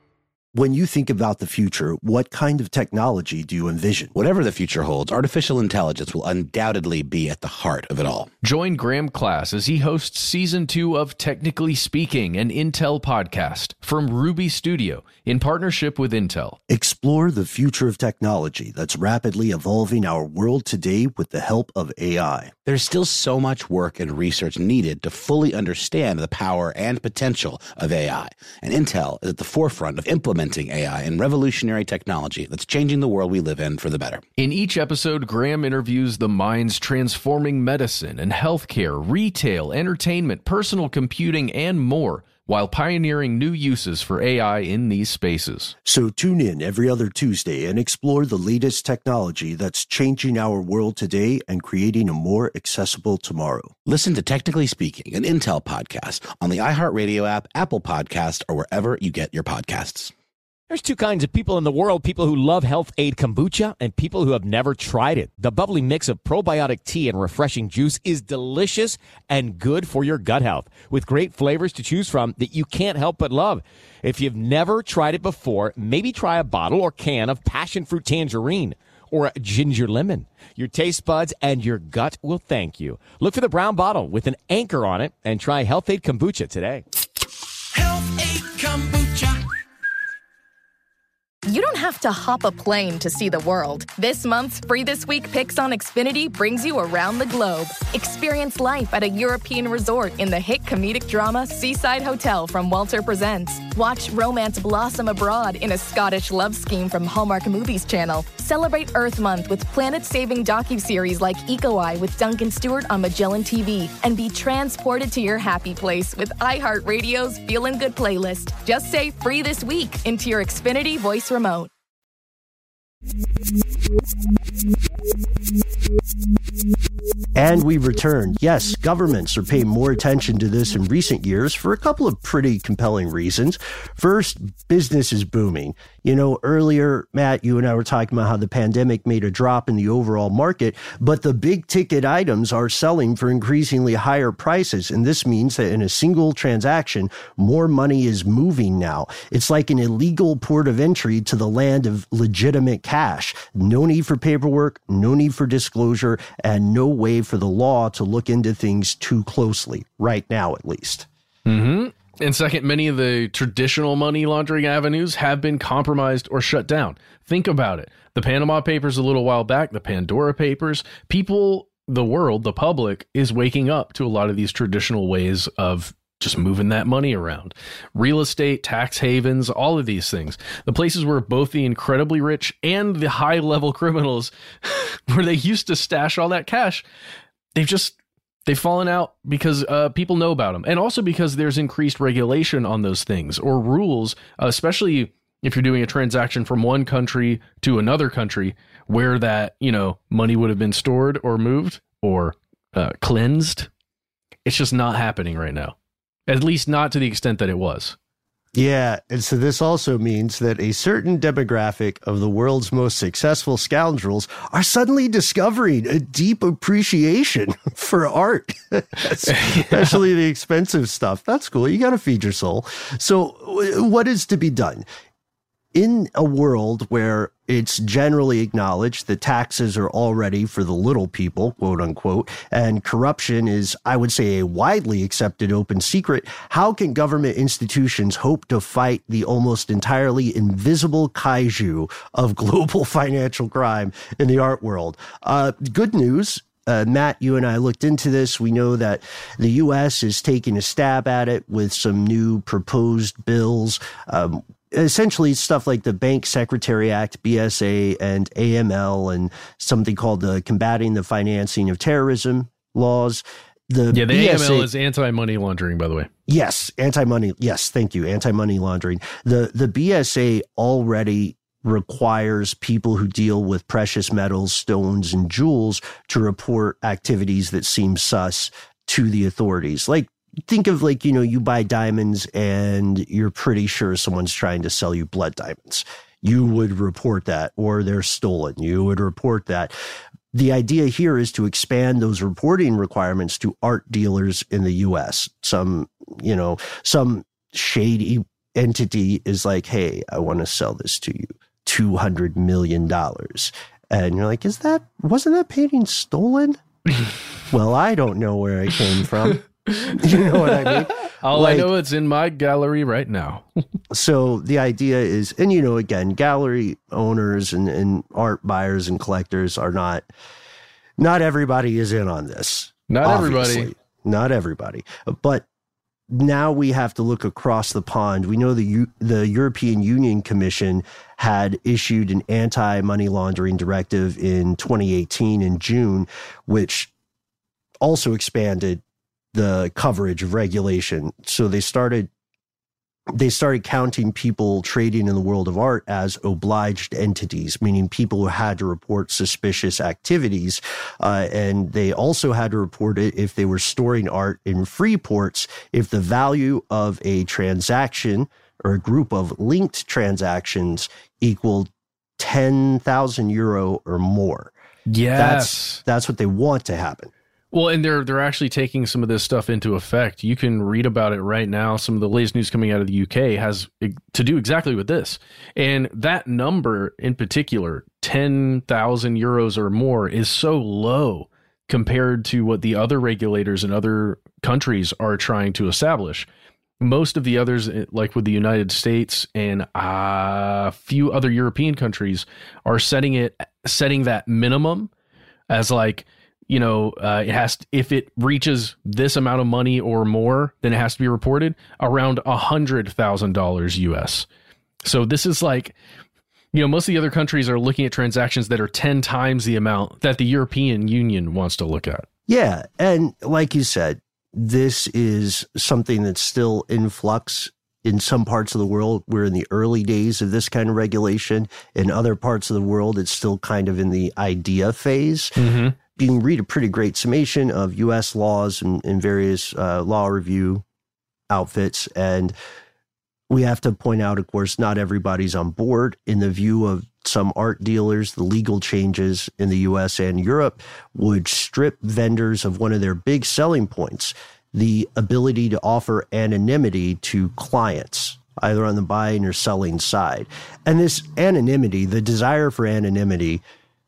When you think about the future, what kind of technology do you envision? Whatever the future holds, artificial intelligence will undoubtedly be at the heart of it all. Join Graham Class as he hosts season two of Technically Speaking, an Intel podcast from Ruby Studio in partnership with Intel. Explore the future of technology that's rapidly evolving our world today with the help of A I. There's still so much work and research needed to fully understand the power and potential of A I, and Intel is at the forefront of implementing A I and revolutionary technology that's changing the world we live in for the better. In each episode, Graham interviews the minds transforming medicine and healthcare, retail, entertainment, personal computing, and more, while pioneering new uses for A I in these spaces. So tune in every other Tuesday and explore the latest technology that's changing our world today and creating a more accessible tomorrow. Listen to Technically Speaking, an Intel podcast on the iHeartRadio app, Apple Podcast, or wherever you get your podcasts. There's two kinds of people in the world, people who love Health Aid Kombucha and people who have never tried it. The bubbly mix of probiotic tea and refreshing juice is delicious and good for your gut health, with great flavors to choose from that you can't help but love. If you've never tried it before, maybe try a bottle or can of passion fruit tangerine or a ginger lemon. Your taste buds and your gut will thank you. Look for the brown bottle with an anchor on it and try Health Aid Kombucha today. Health Aid Kombucha. You don't have to hop a plane to see the world. This month's Free This Week Picks on Xfinity brings you around the globe. Experience life at a European resort in the hit comedic drama Seaside Hotel from Walter Presents. Watch romance blossom abroad in a Scottish love scheme from Hallmark Movies Channel. Celebrate Earth Month with planet-saving docuseries like Eco Eye with Duncan Stewart on Magellan T V. And be transported to your happy place with iHeartRadio's Feelin' Good playlist. Just say Free This Week into your Xfinity voice remote. And we return. Yes, governments are paying more attention to this in recent years for a couple of pretty compelling reasons. First, business is booming. You know, earlier, Matt, you and I were talking about how the pandemic made a drop in the overall market, but the big ticket items are selling for increasingly higher prices. And this means that in a single transaction, more money is moving now. It's like an illegal port of entry to the land of legitimate cash. No need for paperwork, no need for disclosure, and no way for the law to look into things too closely, right now at least. Mm-hmm. And second, many of the traditional money laundering avenues have been compromised or shut down. Think about it. The Panama Papers a little while back, the Pandora Papers, people, the world, the public is waking up to a lot of these traditional ways of just moving that money around. Real estate, tax havens, all of these things. The places where both the incredibly rich and the high level criminals, where they used to stash all that cash, they've just They've fallen out because uh, people know about them, and also because there's increased regulation on those things or rules, uh, especially if you're doing a transaction from one country to another country where that, you know, money would have been stored or moved or uh, cleansed. It's just not happening right now, at least not to the extent that it was. Yeah, and so this also means that a certain demographic of the world's most successful scoundrels are suddenly discovering a deep appreciation for art, especially the expensive stuff. That's cool. You got to feed your soul. So what is to be done? In a world where it's generally acknowledged that taxes are already for the little people, quote unquote, and corruption is, I would say, a widely accepted open secret, how can government institutions hope to fight the almost entirely invisible kaiju of global financial crime in the art world? Uh, good news. Uh, Matt, you and I looked into this. We know that the U S is taking a stab at it with some new proposed bills. Um, Essentially, stuff like the Bank Secretary Act, B S A, and A M L, and something called the Combating the Financing of Terrorism laws. The yeah, the B S A, A M L is anti-money laundering, by the way. Yes, anti-money. Yes, thank you. Anti-money laundering. The the B S A already requires people who deal with precious metals, stones, and jewels to report activities that seem sus to the authorities. Like, think of like, you know, you buy diamonds and you're pretty sure someone's trying to sell you blood diamonds. You would report that, or they're stolen. You would report that. The idea here is to expand those reporting requirements to art dealers in the U S. Some, you know, some shady entity is like, hey, I want to sell this to you, two hundred million dollars. And you're like, is that, wasn't that painting stolen? Well, I don't know where it came from. You know what I mean? All like, I know, it's in my gallery right now. So the idea is, and you know, again, gallery owners and, and art buyers and collectors are not, not everybody is in on this. Not obviously. everybody. Not everybody. But now we have to look across the pond. We know the U- the European Union Commission had issued an anti-money laundering directive in twenty eighteen in June, which also expanded the coverage of regulation. So they started they started counting people trading in the world of art as obliged entities, meaning people who had to report suspicious activities. Uh, and they also had to report it if they were storing art in free ports, if the value of a transaction or a group of linked transactions equaled ten thousand euro or more. Yes. That's, that's what they want to happen. Well, and they're they're actually taking some of this stuff into effect. You can read about it right now. Some of the latest news coming out of the U K has to do exactly with this. And that number in particular, ten thousand euros or more, is so low compared to what the other regulators in other countries are trying to establish. Most of the others, like with the United States and a few other European countries, are setting it setting that minimum as like, you know, uh, it has to, if it reaches this amount of money or more, then it has to be reported around a hundred thousand dollars U S. So this is like, you know, most of the other countries are looking at transactions that are ten times the amount that the European Union wants to look at. Yeah, and like you said, this is something that's still in flux. In some parts of the world, we're in the early days of this kind of regulation. In other parts of the world, it's still kind of in the idea phase. Mm-hmm. You can read a pretty great summation of U S laws and, and various uh, law review outfits. And we have to point out, of course, not everybody's on board. In the view of some art dealers, the legal changes in the U S and Europe would strip vendors of one of their big selling points, the ability to offer anonymity to clients, either on the buying or selling side. And this anonymity, the desire for anonymity,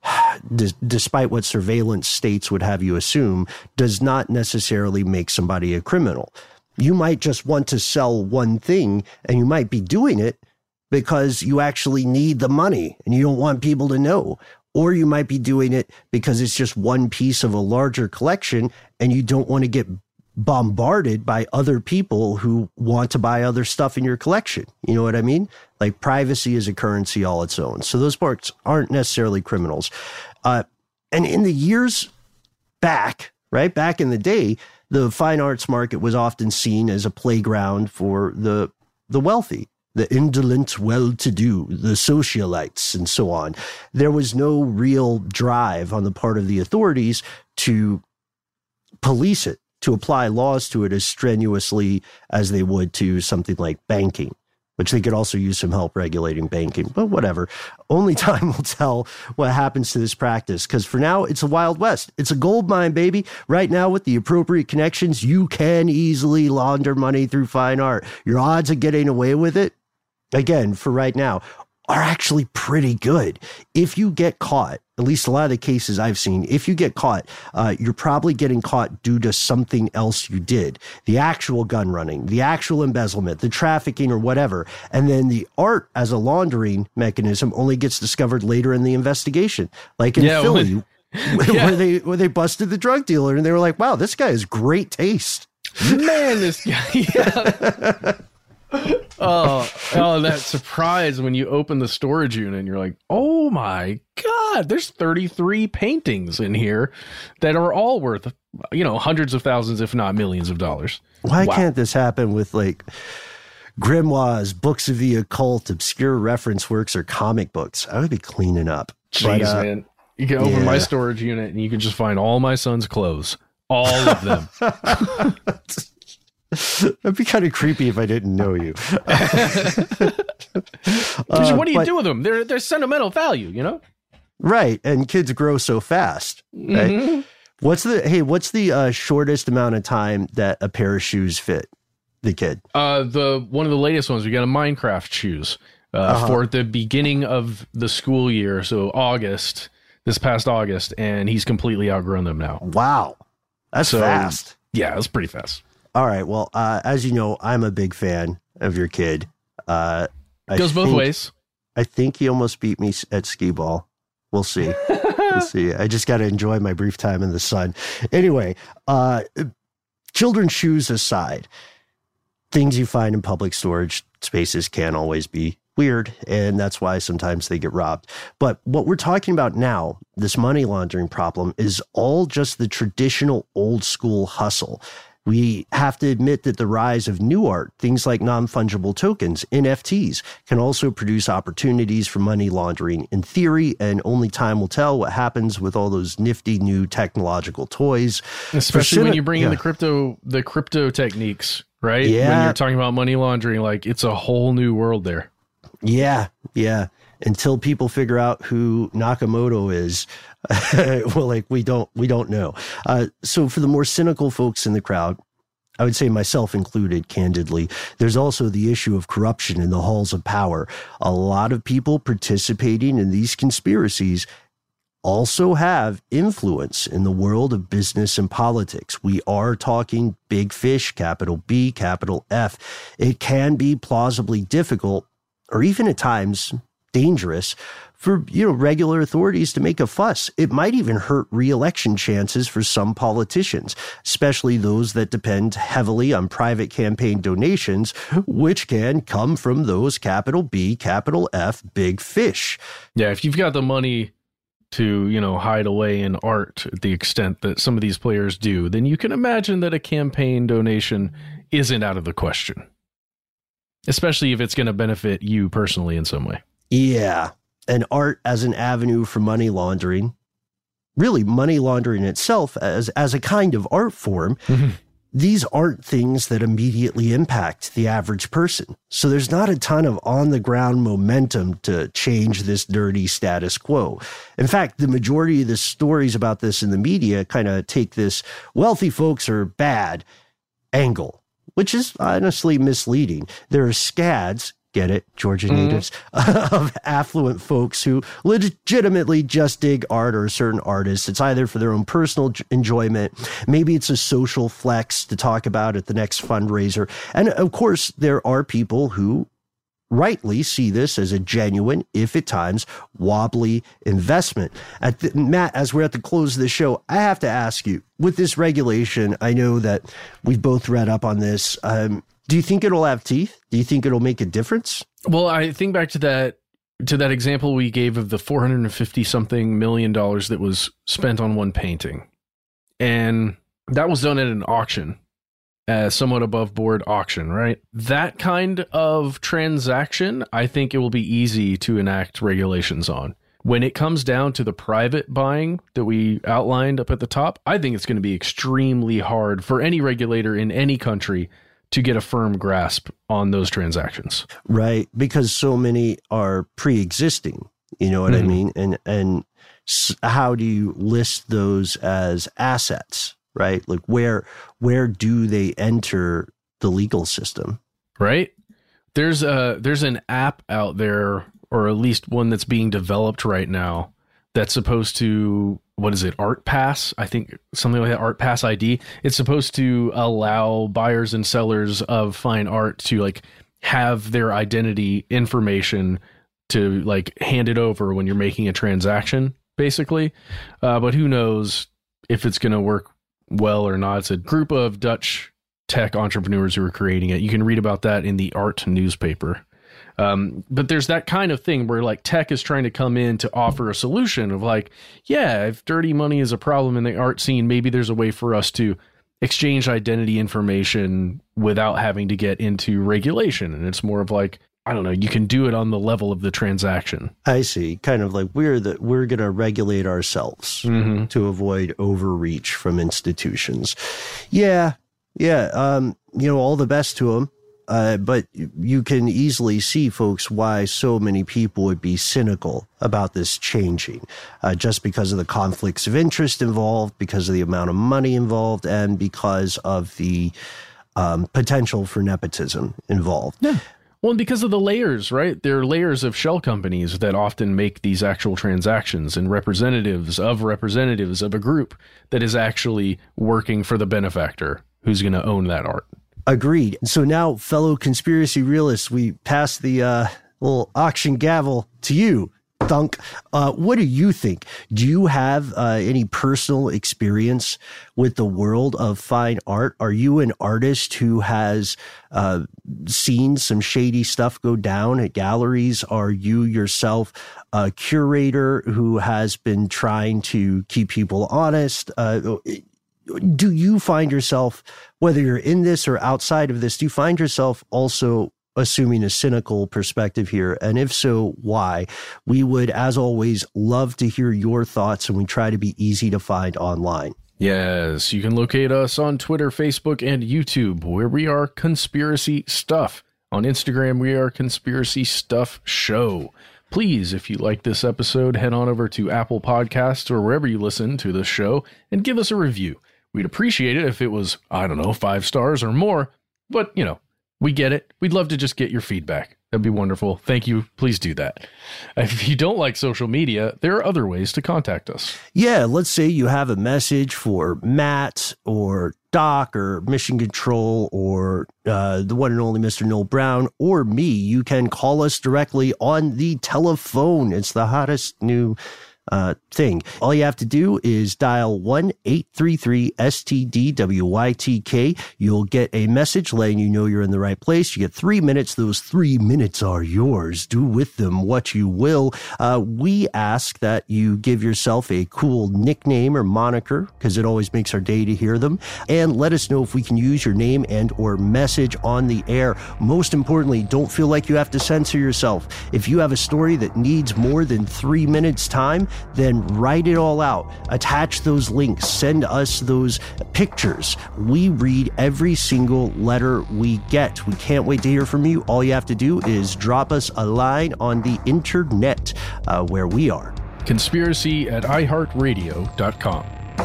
D- despite what surveillance states would have you assume, does not necessarily make somebody a criminal. You might just want to sell one thing, and you might be doing it because you actually need the money and you don't want people to know. Or you might be doing it because it's just one piece of a larger collection and you don't want to get bombarded by other people who want to buy other stuff in your collection. You know what I mean? Like, privacy is a currency all its own. So those parts aren't necessarily criminals. Uh, and in the years back, right, back in the day, the fine arts market was often seen as a playground for the the wealthy, the indolent, well-to-do, the socialites, and so on. There was no real drive on the part of the authorities to police it, to apply laws to it as strenuously as they would to something like banking, which they could also use some help regulating banking. But whatever. Only time will tell what happens to this practice, because for now, it's a Wild West. It's a gold mine, baby. Right now, with the appropriate connections, you can easily launder money through fine art. Your odds of getting away with it, again, for right now, are actually pretty good. If you get caught, at least a lot of the cases I've seen, if you get caught, uh, you're probably getting caught due to something else you did. The actual gun running, the actual embezzlement, the trafficking or whatever. And then the art as a laundering mechanism only gets discovered later in the investigation. Like in yeah, Philly, when, where, yeah. they, where they busted the drug dealer and they were like, wow, this guy has great taste. Man, this guy, yeah. oh, oh, that surprise when you open the storage unit and you're like, oh my God, there's thirty-three paintings in here that are all worth, you know, hundreds of thousands, if not millions of dollars. Why wow. can't this happen with like grimoires, books of the occult, obscure reference works, or comic books? I would be cleaning up. Jeez, but, uh, man. You can open yeah. my storage unit and you can just find all my son's clothes. All of them. That'd be kind of creepy if I didn't know you. uh, what do you but, do with them? They're they're sentimental value, you know? Right, and kids grow so fast. Right? Mm-hmm. What's the hey? What's the uh, shortest amount of time that a pair of shoes fit? the kid? Uh, the one of the latest ones, we got a Minecraft shoes uh, uh-huh. for the beginning of the school year. So August, this past August, and he's completely outgrown them now. Wow. That's so fast. Yeah, that's pretty fast. All right. Well, uh, as you know, I'm a big fan of your kid. Uh, it goes both think, ways. I think he almost beat me at skee ball. We'll see. We'll see. I just got to enjoy my brief time in the sun. Anyway, uh, children's shoes aside, things you find in public storage spaces can always be weird, and that's why sometimes they get robbed. But what we're talking about now, this money laundering problem, is all just the traditional old school hustle. We have to admit that the rise of new art, things like non-fungible tokens, N F Ts, can also produce opportunities for money laundering in theory, and only time will tell what happens with all those nifty new technological toys. Especially Cine- when you bring yeah. in the crypto, the crypto techniques, right? Yeah. When you're talking about money laundering, like it's a whole new world there. Yeah, yeah. Until people figure out who Nakamoto is, well, like we don't, we don't know. Uh, so for the more cynical folks in the crowd, I would say myself included, candidly, there's also the issue of corruption in the halls of power. A lot of people participating in these conspiracies also have influence in the world of business and politics. We are talking big fish, capital B, capital F. It can be plausibly difficult, or even at times dangerous, for, you know, regular authorities to make a fuss. It might even hurt re-election chances for some politicians, especially those that depend heavily on private campaign donations, which can come from those capital B, capital F, big fish. Yeah, if you've got the money to, you know, hide away in art at the extent that some of these players do, then you can imagine that a campaign donation isn't out of the question, especially if it's going to benefit you personally in some way. Yeah. And art as an avenue for money laundering, really money laundering itself as, as a kind of art form, mm-hmm. These aren't things that immediately impact the average person. So there's not a ton of on-the-ground momentum to change this dirty status quo. In fact, the majority of the stories about this in the media kind of take this wealthy folks are bad angle, which is honestly misleading. There are scads, get it, Georgia mm. natives, of affluent folks who legitimately just dig art or a certain artist. It's either for their own personal enjoyment, maybe it's a social flex to talk about at the next fundraiser. And of course, there are people who rightly see this as a genuine, if at times, wobbly investment. At the, Matt, as we're at the close of the show, I have to ask you, with this regulation, I know that we've both read up on this. Um, do you think it'll have teeth? Do you think it'll make a difference? Well, I think back to that to that example we gave of the four hundred fifty something million dollars that was spent on one painting. And that was done at an auction. A somewhat above board auction, right? That kind of transaction, I think it will be easy to enact regulations on. When it comes down to the private buying that we outlined up at the top, I think it's going to be extremely hard for any regulator in any country to get a firm grasp on those transactions. Right, because so many are pre-existing, you know what mm-hmm. I mean? And, and how do you list those as assets? Right? Like where where do they enter the legal system? Right? There's a there's an app out there, or at least one that's being developed right now, that's supposed to, what is it, Art Pass? I think something like that, Art Pass I D. It's supposed to allow buyers and sellers of fine art to like have their identity information to like hand it over when you're making a transaction, basically. Uh, but who knows if it's going to work well or not. It's a group of Dutch tech entrepreneurs who are creating it. You can read about that in the Art newspaper. Um, but there's that kind of thing where like tech is trying to come in to offer a solution of like, yeah, if dirty money is a problem in the art scene, maybe there's a way for us to exchange identity information without having to get into regulation. And it's more of like, I don't know, you can do it on the level of the transaction. I see. Kind of like we're the, we're going to regulate ourselves mm-hmm. to avoid overreach from institutions. Yeah. Yeah. Um, you know, all the best to them. Uh, but you can easily see, folks, why so many people would be cynical about this changing, uh, just because of the conflicts of interest involved, because of the amount of money involved, and because of the um, potential for nepotism involved. Yeah. Well, and because of the layers, right? There are layers of shell companies that often make these actual transactions, and representatives of representatives of a group that is actually working for the benefactor who's going to own that art. Agreed. So now, fellow conspiracy realists, we pass the uh, little auction gavel to you. Thunk. Uh, what do you think? Do you have uh, any personal experience with the world of fine art? Are you an artist who has uh, seen some shady stuff go down at galleries? Are you yourself a curator who has been trying to keep people honest? Uh, do you find yourself, whether you're in this or outside of this, do you find yourself also assuming a cynical perspective here? And if so, why? We would, as always, love to hear your thoughts, and we try to be easy to find online. Yes, you can locate us on Twitter, Facebook, and YouTube, where we are Conspiracy Stuff. On Instagram, we are Conspiracy Stuff Show. Please, if you like this episode, head on over to Apple Podcasts or wherever you listen to this show and give us a review. We'd appreciate it if it was, I don't know, five stars or more, but, you know, we get it. We'd love to just get your feedback. That'd be wonderful. Thank you. Please do that. If you don't like social media, there are other ways to contact us. Yeah, let's say you have a message for Matt or Doc or Mission Control or uh, the one and only Mister Noel Brown or me. You can call us directly on the telephone. It's the hottest new uh, thing. All you have to do is dial one eight three three S T D W Y T K. You'll get a message letting you know you're in the right place. You get three minutes. Those three minutes are yours. Do with them what you will. Uh, we ask that you give yourself a cool nickname or moniker, because it always makes our day to hear them. And let us know if we can use your name and or message on the air. Most importantly, don't feel like you have to censor yourself. If you have a story that needs more than three minutes time, then write it all out. Attach those links. Send us those pictures. We read every single letter we get. We can't wait to hear from you. All you have to do is drop us a line on the internet uh, where we are. Conspiracy at i heart radio dot com.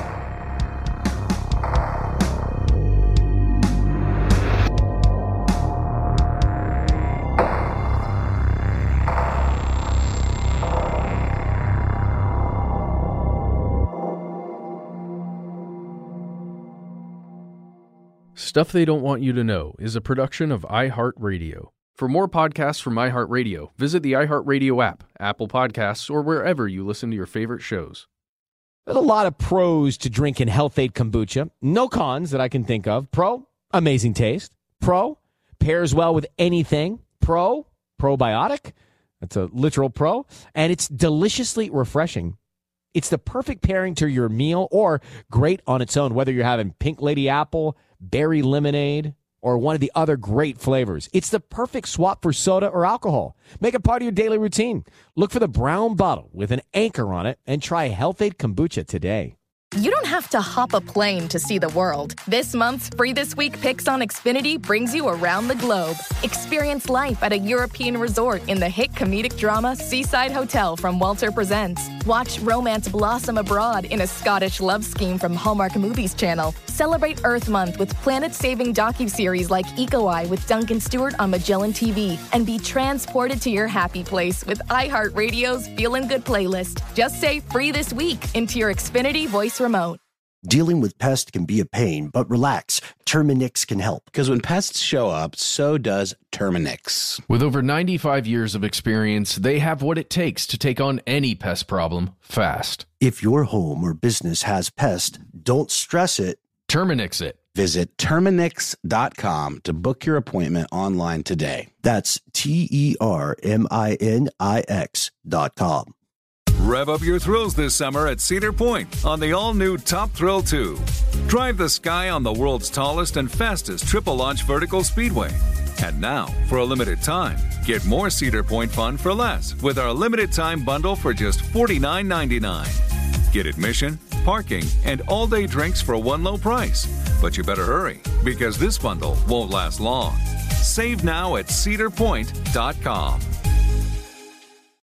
Stuff They Don't Want You to Know is a production of iHeartRadio. For more podcasts from iHeartRadio, visit the iHeartRadio app, Apple Podcasts, or wherever you listen to your favorite shows. There's a lot of pros to drinking Health-Ade kombucha. No cons that I can think of. Pro, amazing taste. Pro, pairs well with anything. Pro, probiotic. That's a literal pro. And it's deliciously refreshing. It's the perfect pairing to your meal or great on its own, whether you're having Pink Lady Apple, berry lemonade, or one of the other great flavors. It's the perfect swap for soda or alcohol. Make it part of your daily routine. Look for the brown bottle with an anchor on it and try Health-Ade kombucha today. You don't have to hop a plane to see the world. This month's Free This Week Picks on Xfinity brings you around the globe. Experience life at a European resort in the hit comedic drama Seaside Hotel from Walter Presents. Watch romance blossom abroad in a Scottish love scheme from Hallmark Movies Channel. Celebrate Earth Month with planet-saving docuseries like Eco Eye with Duncan Stewart on Magellan T V. And be transported to your happy place with iHeartRadio's Feelin' Good playlist. Just say Free This Week into your Xfinity voice remote. Dealing with pests can be a pain, but relax. Terminix can help. Because when pests show up, so does Terminix. With over ninety-five years of experience, they have what it takes to take on any pest problem fast. If your home or business has pests, don't stress it. Terminix it. Visit Terminix dot com to book your appointment online today. That's T E R M I N I X dot com. Rev up your thrills this summer at Cedar Point on the all-new Top Thrill two. Drive the sky on the world's tallest and fastest triple-launch vertical speedway. And now, for a limited time, get more Cedar Point fun for less with our limited-time bundle for just forty-nine ninety-nine. Get admission, parking, and all-day drinks for one low price. But you better hurry, because this bundle won't last long. Save now at Cedar Point dot com.